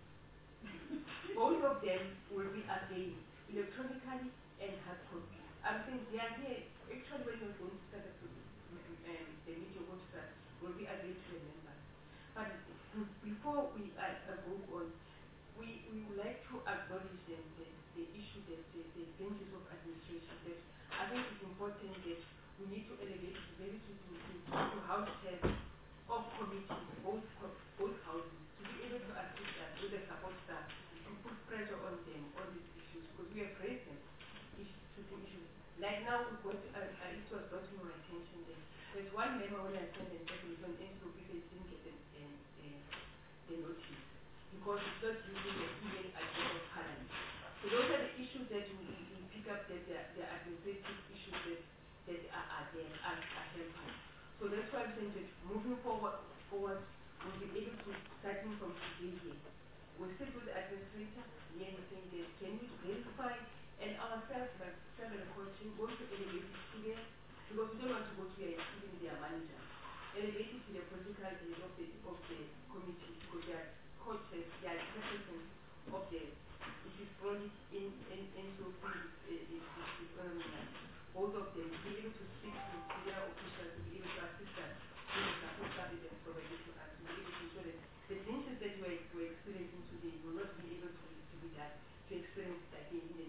both of them will be availed electronically and hard copy. I'm saying they are here, actually when you're going to start up, um, the meeting will start, will be available to the members. But before we uh, uh, go on, we, we would like to acknowledge the, the, the issue that the, the dangers of administration. That I think it's important that we need to elevate it very to, to, to, to house heads of committees, both, both houses, to be able to assist us with the support staff, to put pressure on them on these issues, because we have raised them. Like now, we got, uh, uh, it was brought to my attention that there's one member when I sent an application in to people didn't get the, the, the, the notice because it's not using the email address of parliament. So those are the issues that we, we pick up, that the, the administrative issues that, that are, are there, are, are helping. So that's why I'm saying that moving forward, forward we'll be able to, starting from today here, we'll sit with the administrator here and saying that can we verify and ourselves, like seven coaching, going to elevate it to them, because we don't want to go to their, even their manager. Elevate it to the political head of the, of the committee, because they are coaches, they are representatives of the, if you brought it in, in, into the economy, both of them will be able to speak to their officials, to be able to assist us with the support services provided to us, to be able to show that the things that we're, we're experiencing today will not be able to, to be done, to experience that in the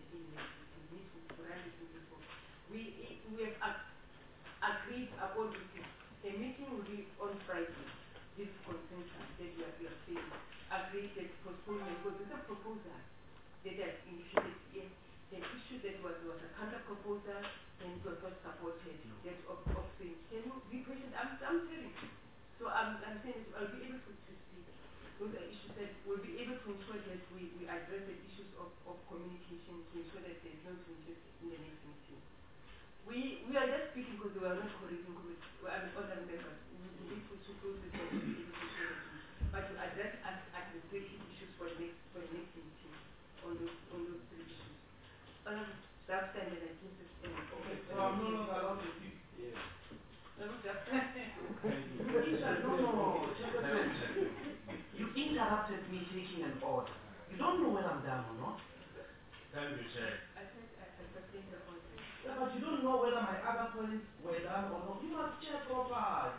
We, we have ag agreed upon this. The meeting will be on Friday. This consensus that we have, we have seen agreed that postponement, because it's a proposal that has initiated here. The issue that was, was a counter proposal and it was not supported. That of, of saying, can you be patient? I'm, I'm telling you. So I'm, I'm saying that I'll be able to, to speak. Those are issues that we'll be able to ensure that we, we address the issues of, of communication to ensure that there's no changes in the next meeting. We, we are just speaking because we are not correcting committee, I mean, other members. We, we need to, to close this and be able to share it. But to address as administrative issues for the next, for the next meeting on those, on those three issues. Honorable Staff Standard and Princess and Okay, so I'm no longer allowed to speak. Yes. Honorable Staff No, no, no. You interrupted me taking an order. You don't know when I'm done or not. Thank you, Chair. I said I can sustain the point. Yeah, but you don't know whether my other points were done or not. You must check properly.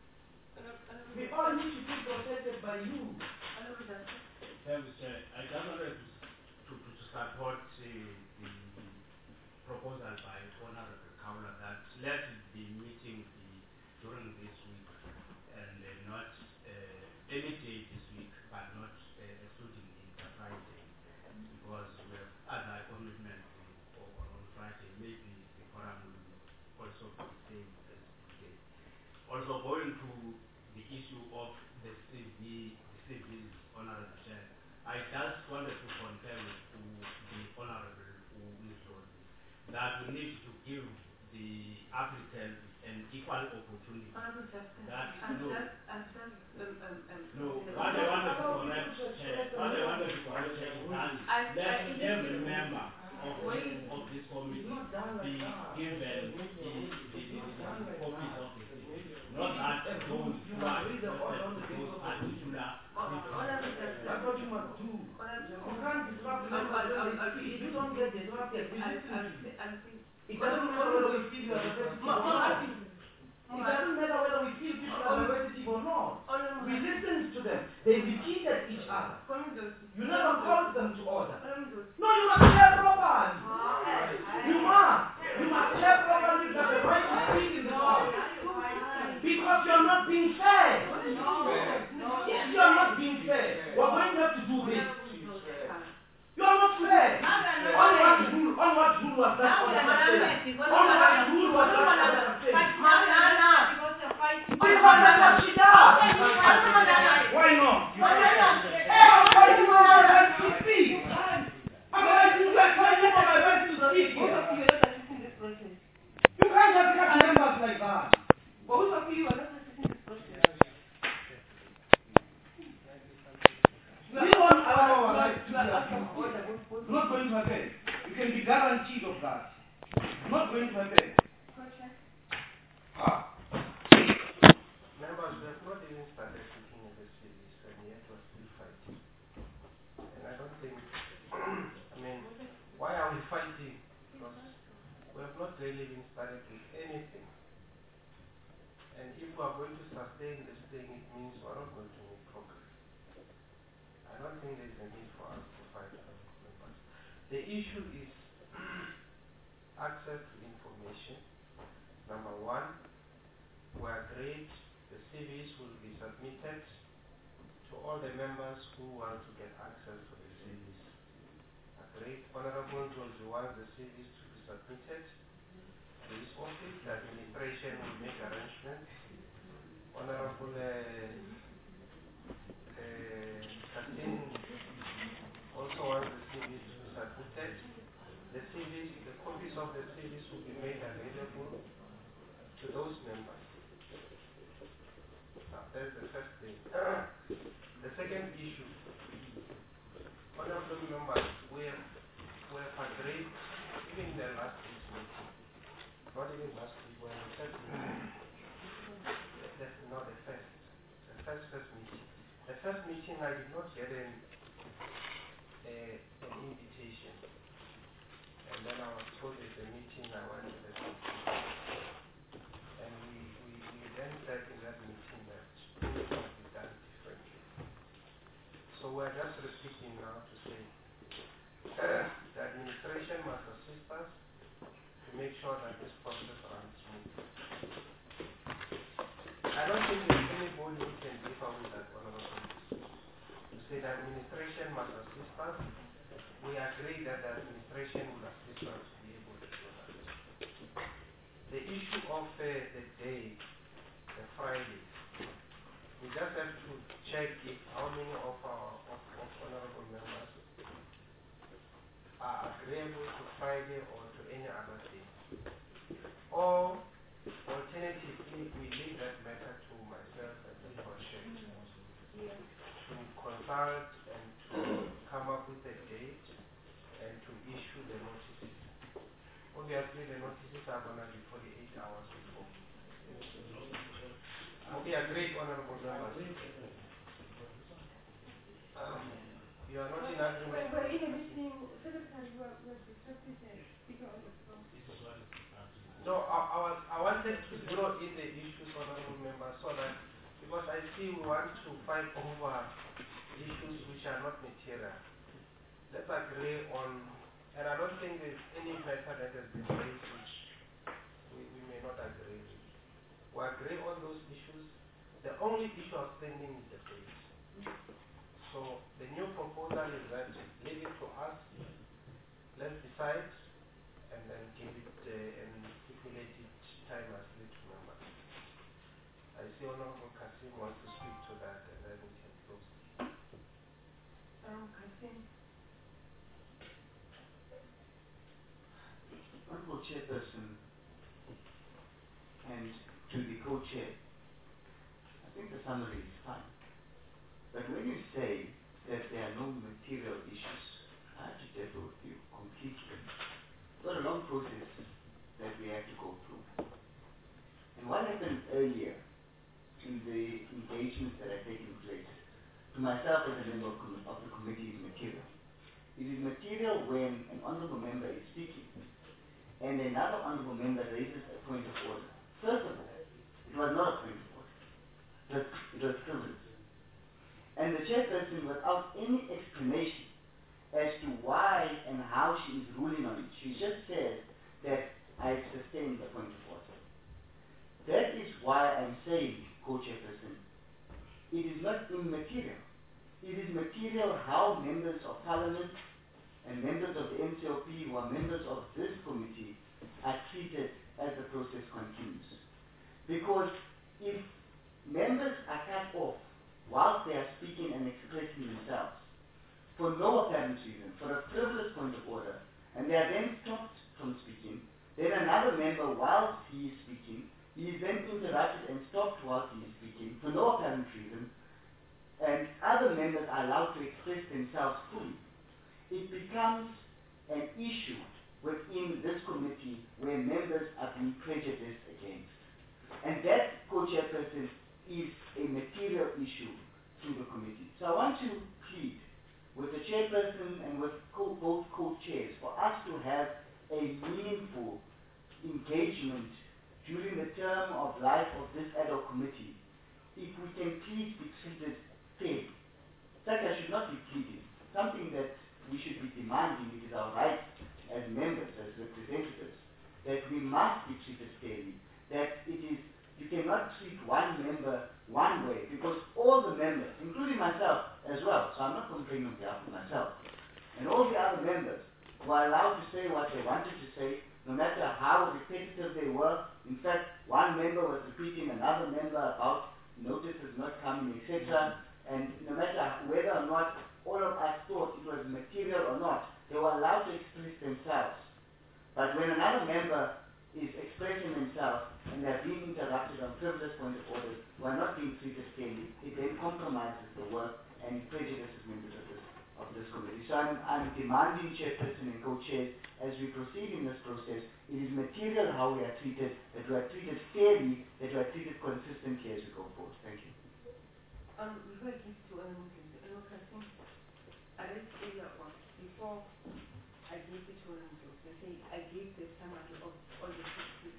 We all need to be protected by you. Honorable Staff. Thank you, Chair. I just wanted to, to, to, to support uh, the, the proposal by Honorable Kaula that let the meeting be during this week and uh, not uh, any day this week, but not uh, excluding the Friday, because we have other commitments uh, on Friday. Maybe the forum will also be the same as today. Also going to the issue of the C V, the C Vs, Honorable Chair, I just wanted to confirm to the Honorable Unisol that we need to give the applicant an equal opportunity. Honorable Staff. That I'm no, just, I'm just, um, um, um. no, what I wanted to correct, Chair, what I wanted to correct Chair, is that I- let I- every member of Wait. this, of this committee be given the, the, the, the copies of the C V. Not that those who are interested in those particular Honorable Staff. That's what you must do. You can't disrupt them by when they speak. If you don't get disrupted, we listen to you. It doesn't matter whether we feel you are repetitive or not. It doesn't matter whether we feel people are repetitive or not. We listened to them. They repeated each other. You never called them to order. No, you must hear properly. You must. You must hear properly that the right to speak in the house. Because you are not being fair. If you are not being fair, we are going to have to do this. You are not fair. On what rule, on what rule was that on the stage? On what rule was that on the stage? Because that's what she does. Why not? Why do you want my right to speak? Otherwise you guys try to want my right to speak here. You can't just cut members like that. But who's of you are not assisting this process? We want our right to be abused. Not going to happen. You can be guaranteed of that. Not going to happen. Ah. Members, we have not even started looking at the series, and yet we're still fighting. And I don't think, I mean, why are we fighting? Because we have not really even started with anything. And if we are going to sustain this thing, it means we are not going to make progress. I don't think there is a need for us to fight our members. The issue is access to information. Number one, we agreed the C Vs will be submitted to all the members who want to get access to the C Vs. Agreed. Honorable George wants the C Vs to be submitted to his office. The administration will make arrangements. Honorable uh, uh, Katin also wants the C Vs to be submitted. The C Vs, the copies of the C Vs will be made available to those members. That's the first thing. The second issue, honorable members, we have, we have agreed, even in the last week's meeting, not even last week, when the first meeting, the, the, not the first, the first, first meeting. The first meeting, I did not get an, a, an invitation. And then I was told there's a meeting, I went to the meeting. And we, we, we then said in that meeting that things must be done differently. So we're just repeating now to say uh, the administration must assist us to make sure that this process runs smoothly. I don't think there's anybody who can differ with that honorable. To say the administration must assist us, we agree that the administration will assist us to be able to do that. The issue of uh, the day, the Friday, we just have to check if how many of our of, of honorable members are agreeable to Friday or to any other day. Or alternatively, we leave that matter to myself and the Church to consult and to come up with a date and to issue the notices. Obviously, the notices are going to be forty-eight hours before. We agree, Honorable Members. Um, you are not in agreement. We're, we're in a meeting, Secretary, we're, we're discussing the speaker on the phone. No, I, I was I wanted to draw in the issues, Honorable Members, so that because I see we want to fight over issues which are not material. Let's agree on, and I don't think there's any matter that has been raised which we, we may not agree with. We agree on those issues. The only issue outstanding is the date. So the new proposal is that leave it to us, let's decide, and then give it uh, and stipulate it time as each member. I see Honorable Kasim wants to speak to that, and then we can close. Um, Kasim. Honorable Chairperson and to the co-chair, I think the summary is fine. But when you say that there are no material issues, I have to differ with you completely. It's got a long process that we have to go through. And what happened earlier in the engagements that have taken place, to myself as a member of, com of the committee, is material. It is material when an honorable member is speaking and another honorable member raises a point of order. First of all, it was not a point of order. It was, it was privilege. And the chairperson, without any explanation as to why and how she is ruling on it, she just said that I sustained the point of order. That is why I'm saying, co-chairperson, it is not immaterial. It is material how members of parliament and members of the N C O P who are members of this committee are treated as the process continues. Because if members are cut off whilst they are speaking and expressing themselves, for no apparent reason, for a frivolous point of order, and they are then stopped from speaking, then another member, whilst he is speaking, he is then interrupted and stopped whilst he is speaking, for no apparent reason, and other members are allowed to express themselves fully. It becomes an issue within this committee where members are being prejudiced against. And that, co-chairperson, is a material issue to the committee. So I want to plead with the chairperson and with co both co-chairs for us to have a meaningful engagement during the term of life of this ad hoc committee, if we can please be treated fairly. In fact, I should not be pleading. Something that we should be demanding, it is our right as members, as representatives, that we must be treated fairly, that it is, you cannot treat one member one way, because all the members, including myself as well, so I'm not complaining on behalf of myself, and all the other members were allowed to say what they wanted to say, no matter how repetitive they were. In fact, one member was repeating another member about notices not coming, et cetera. And no matter whether or not all of us thought it was material or not, they were allowed to express themselves. But when another member is expressing themselves and they are being interrupted on frivolous point of orders, who are not being treated fairly, it then compromises the work and prejudices members of this, of this committee. So I'm, I'm demanding, chairperson and co-chairs, as we proceed in this process, it is material how we are treated, that we are treated fairly, that we are treated consistently as we go forward. Thank you. Um, before I give to Ellen, Ellen Kasim, I read earlier on, before I gave it to Ellen, I say I gave the summary of all the figures,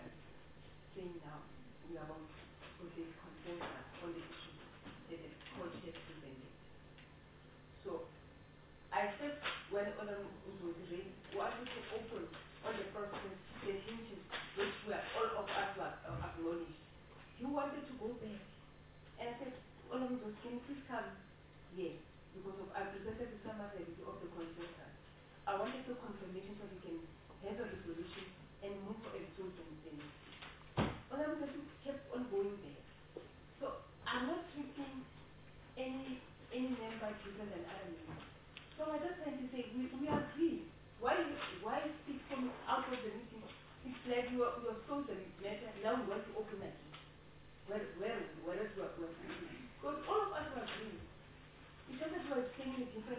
saying now we are about to this consensus on the issue that the co-chair presented. So I said when Ellen was raised, wanted to open on the process the hinges which were all of us were uh, acknowledged. He wanted to go back, and I said, Ellen, can you please come? Yes, because of, I presented the summary of the consensus. I wanted the confirmation so we can have a resolution and move for a resolution. Ellen kept on going there. So I'm not treating any any member different than other members. So I just trying to say we we agree. Why why speak from out of the meeting? It's like you are you are so the matter now we want to open it. Where where where is what we're speaking? Because all of us were agreeing. It's just that we're saying a different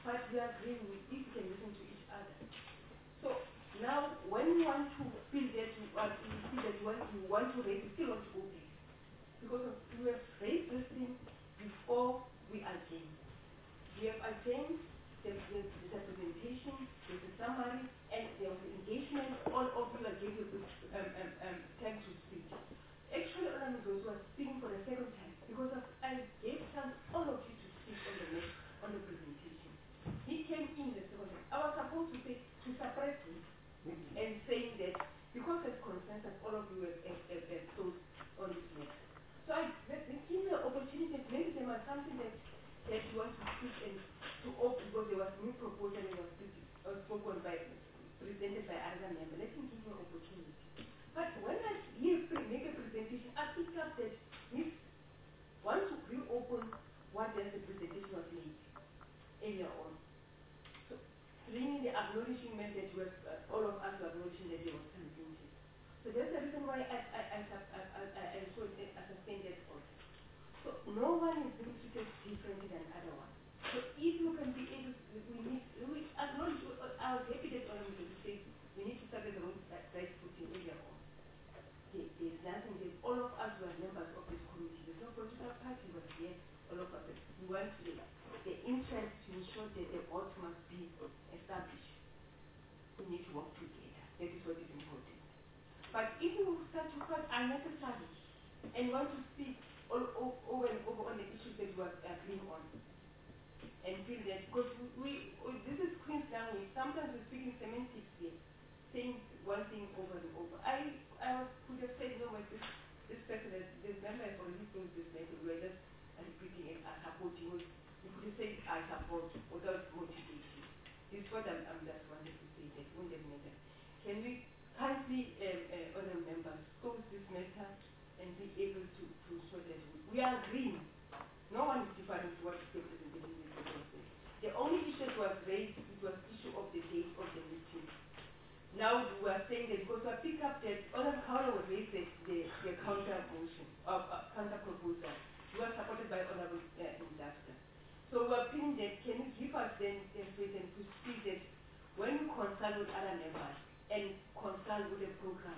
but we are agreeing with if we can listen to each other. So now, when we want to feel that we, uh, we see that we want, we want to raise, we still want to go back. Because of, we have raised this thing before we agenda. We have agenda, there's, there's, there's a presentation, there's a summary, and there was engagement. All of you are given um, um, um, time to speak. Actually, Honorable Zozo was speaking for the second time because of, I gave chance all of you to speak on the next, on the presentation. He came in the second time. I was supposed to say, to suppress him and saying that because of consensus, all of you have, have, have, have thought on this matter. So I let me give me an opportunity that maybe there was something that that you want to speak and to open because there was new proposal that was uh, spoken by presented by other member. Let me give you an opportunity. But when I hear make a presentation, I pick up that we want to reopen what then the presentation was made earlier on. So bringing the acknowledgement that you have, uh, all of us were acknowledging that there was something. So that's the reason why I I I I I, I, I so I sustain that point. So no one is being treated differently than other one. So if you can be able to, we need we acknowledge I was happy that all of you say we need to start the road right footing earlier on. There, there's nothing that all of us were members of this committee. There's no political party was here, all of us. We want to the interest to ensure that the board must be established. We need to work together. That is what is important. But if we start to fight unnecessarily and want to speak all, all over and over on the issues that we are agreeing on, and feel that because we, we this is Queen's language. Sometimes we speak in semantics here, saying one thing over and over. I I could have said no, but this this person, this member has already told this matter. We are just repeating it and supporting. You could have said I support without motivation. This is what I'm, I'm just wanted to say. That on that matter, can we kindly, um, uh, other members, close this matter and be able to to show that we, we are agreeing. No one is defining what the presentation is supposed to say. The only issue that was raised it was issue of the date of the meeting. Now we are saying that because I pick up that other counter was raised the, the, the counter motion of uh, counter proposal. We were supported by Honorable uh, Inductor. So we are feeling that can you give us then the freedom to speak that when we consult with other members and consult with the program,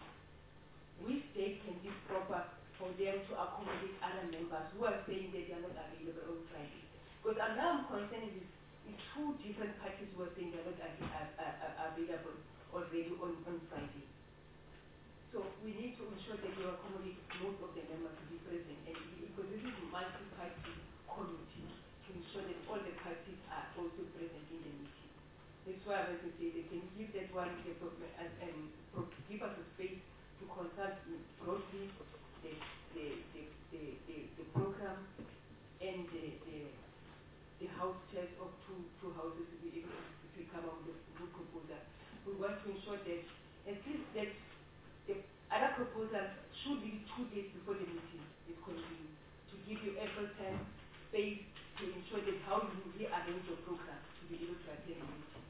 which date can be proper for them to accommodate other members who are saying that they are not available on Friday. Because now I'm concerned with, with two different parties who are saying they are not av uh, available already on, on Friday. So we need to ensure that you accommodate most of the members to be present, and because this is a multi-party committee, to ensure that all the parties are also present in the meeting. That's why I want to say they can give that one the, and, and give us a space to consult broadly the the the the, the, the program and the, the the house chairs of two two houses to be able to, to come up with a good proposal. We want to ensure that at least that the other proposals should be two days before the meeting is continued to give you ample time, space to ensure that how you rearrange your program to be able to attend the meeting.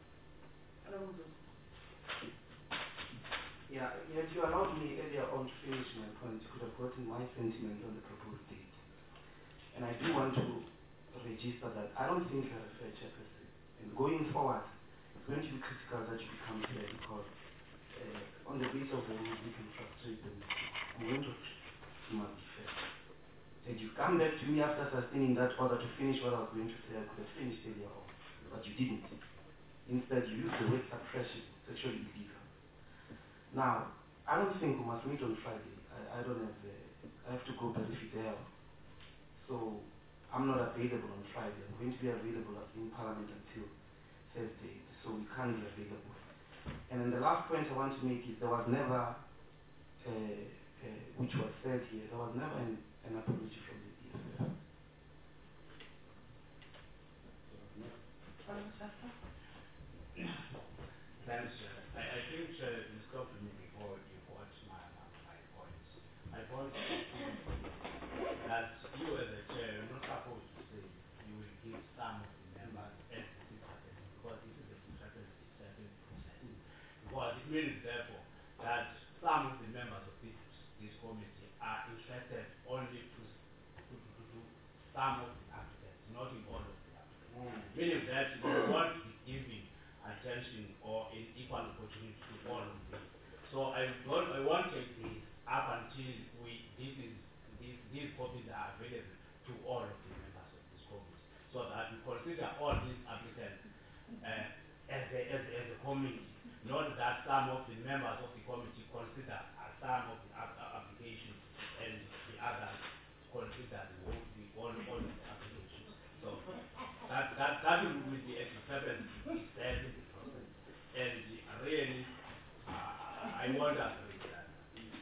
Yeah, had you allowed me earlier on to finish my point, you could have gotten my sentiment on the proposed date. And I do want to register that I don't think you're a fair chairperson. And going forward, it's going to be critical that you become fair because uh, on the basis of the rules we can frustrate them. I'm going to you must be fair. Had you come back to me after sustaining that order to finish what I was going to say, I could have finished earlier on. But you didn't. Instead, you used the word suppression. It's actually illegal. Now, I don't think we must meet on Friday. I, I don't have, uh, I have to go to Fidel. So, I'm not available on Friday. I'm going to be available in Parliament until Thursday. So, we can't be available. And then the last point I want to make is there was never, uh, uh, which was said here, there was never an, an apology from the D F F. Thanks, uh, I, I think uh, you stopped me before you got my, my, my points. My point is that you as a chair are not supposed to say you will give some of the members as it is happening because this is a certain, certain process. Because it means therefore that some of the members of this, this committee are interested only to, to, to, to do some of the applicants, not in all of the applicants. Mm. Meaning that that we want to be giving attention or an equal opportunity to all of them. So I don't, I wanted this up until we, this is, these, these copies are available to all of the members of this committee, so that we consider all these applicants uh, as, a, as, a, as a committee, not that some of the members of the committee consider uh, some of the ap applications and the others consider the whole, the all, all the applications. So that, that, that will be a discrepancy itself in the process. And really, uh, I won't agree with that.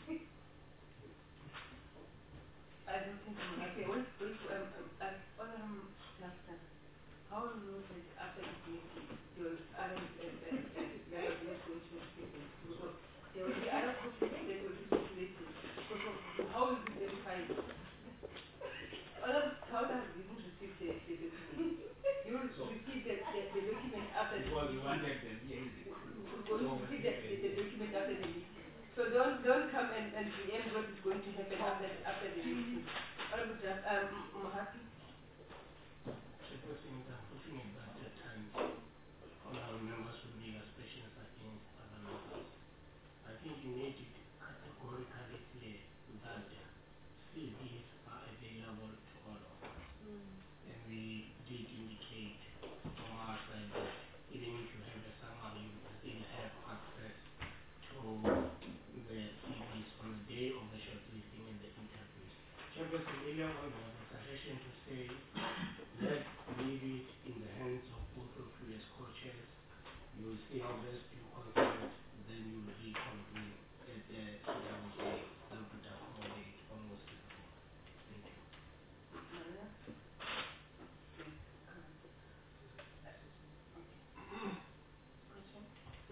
I don't think I'm okay. Wait, wait, um, um, uh, Honorable Cluster, how will you know that after this meeting, there will be other, uh, uh, uh, members not going to speak? Because there will be other copies that will be circulated. Because of, how will you verify it? Honorable Cluster didn't receive the, the document. You will So, receive the, the, the document after the because we meeting. wanted them here in the You're going to receive the, the, the document after the meeting. So don't don't come and, and preempt what is going to happen after after the meeting. Honorable Just um Mahapi. Supposing that unfortunately at that time all our members would make expressions against other members. I think you made it categorically clear that C Vs are available to all of us. Mm. And we did indicate from our side that even if you have a summary, you still have access to the C Vs on the day of the shortlisting and the interviews. Chairperson, earlier on there was a suggestion to say, let's leave it in the hands of both of you as co-chairs. You will see how best you contribute, then you will reconvene at the suitable day. That would accommodate almost everyone. Thank you. Maria? Yes. Question?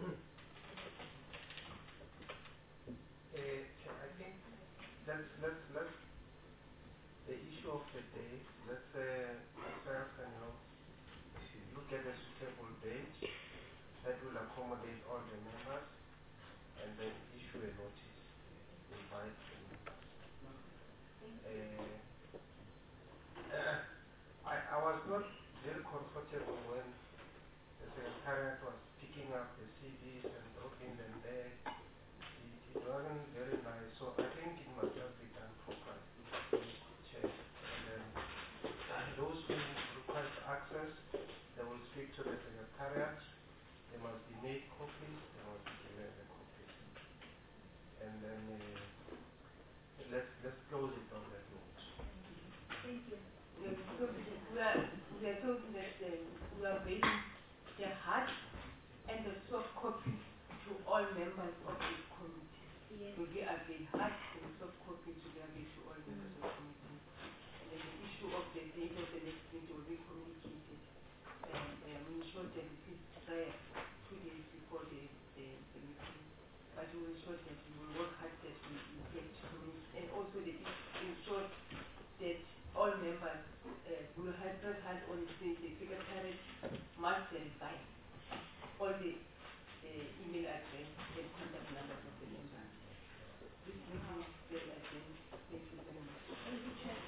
Uh, I think let's let's let's the issue of the day. Let's uh, myself and you know look at a suitable date that will accommodate all the members, and then issue a notice, invite the members. Uh, uh, I I was not very comfortable when the secretariat was picking up the C Ds and dropping them there. It, it wasn't very nice, so I think it must just be done properly. Chair. And then uh, those who request access, they will speak to the secretariat. They must be made copies. They must be given the copies. And then uh, let's let's close it on that note. Thank you. Yes, so we are we are told that um, we are waiting the hard and the soft copy to all members of this committee. Yes. To be available, hard and soft copy to be available to all members of the committee. And then the issue of the date of the next meeting will be communicated. And um, we ensure that it is prior two days before the, the, the meeting. But we will ensure that we will work hard that we we get community, and also that it ensure that all members uh, will have not had on the the secretariat must verify all the uh, email address and contact numbers of the members. This meeting is very urgent. Thank you very much. Thank you, Chair.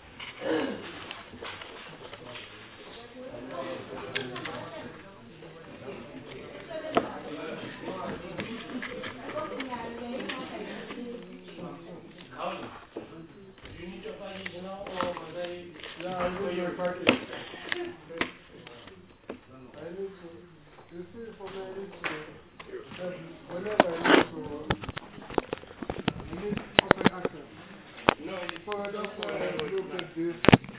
Do you need your package now, or was I? Yeah, I need your package. I need to, you see, for me, I need to, that whenever I need to, I need open access. No, So I just uh, look at this.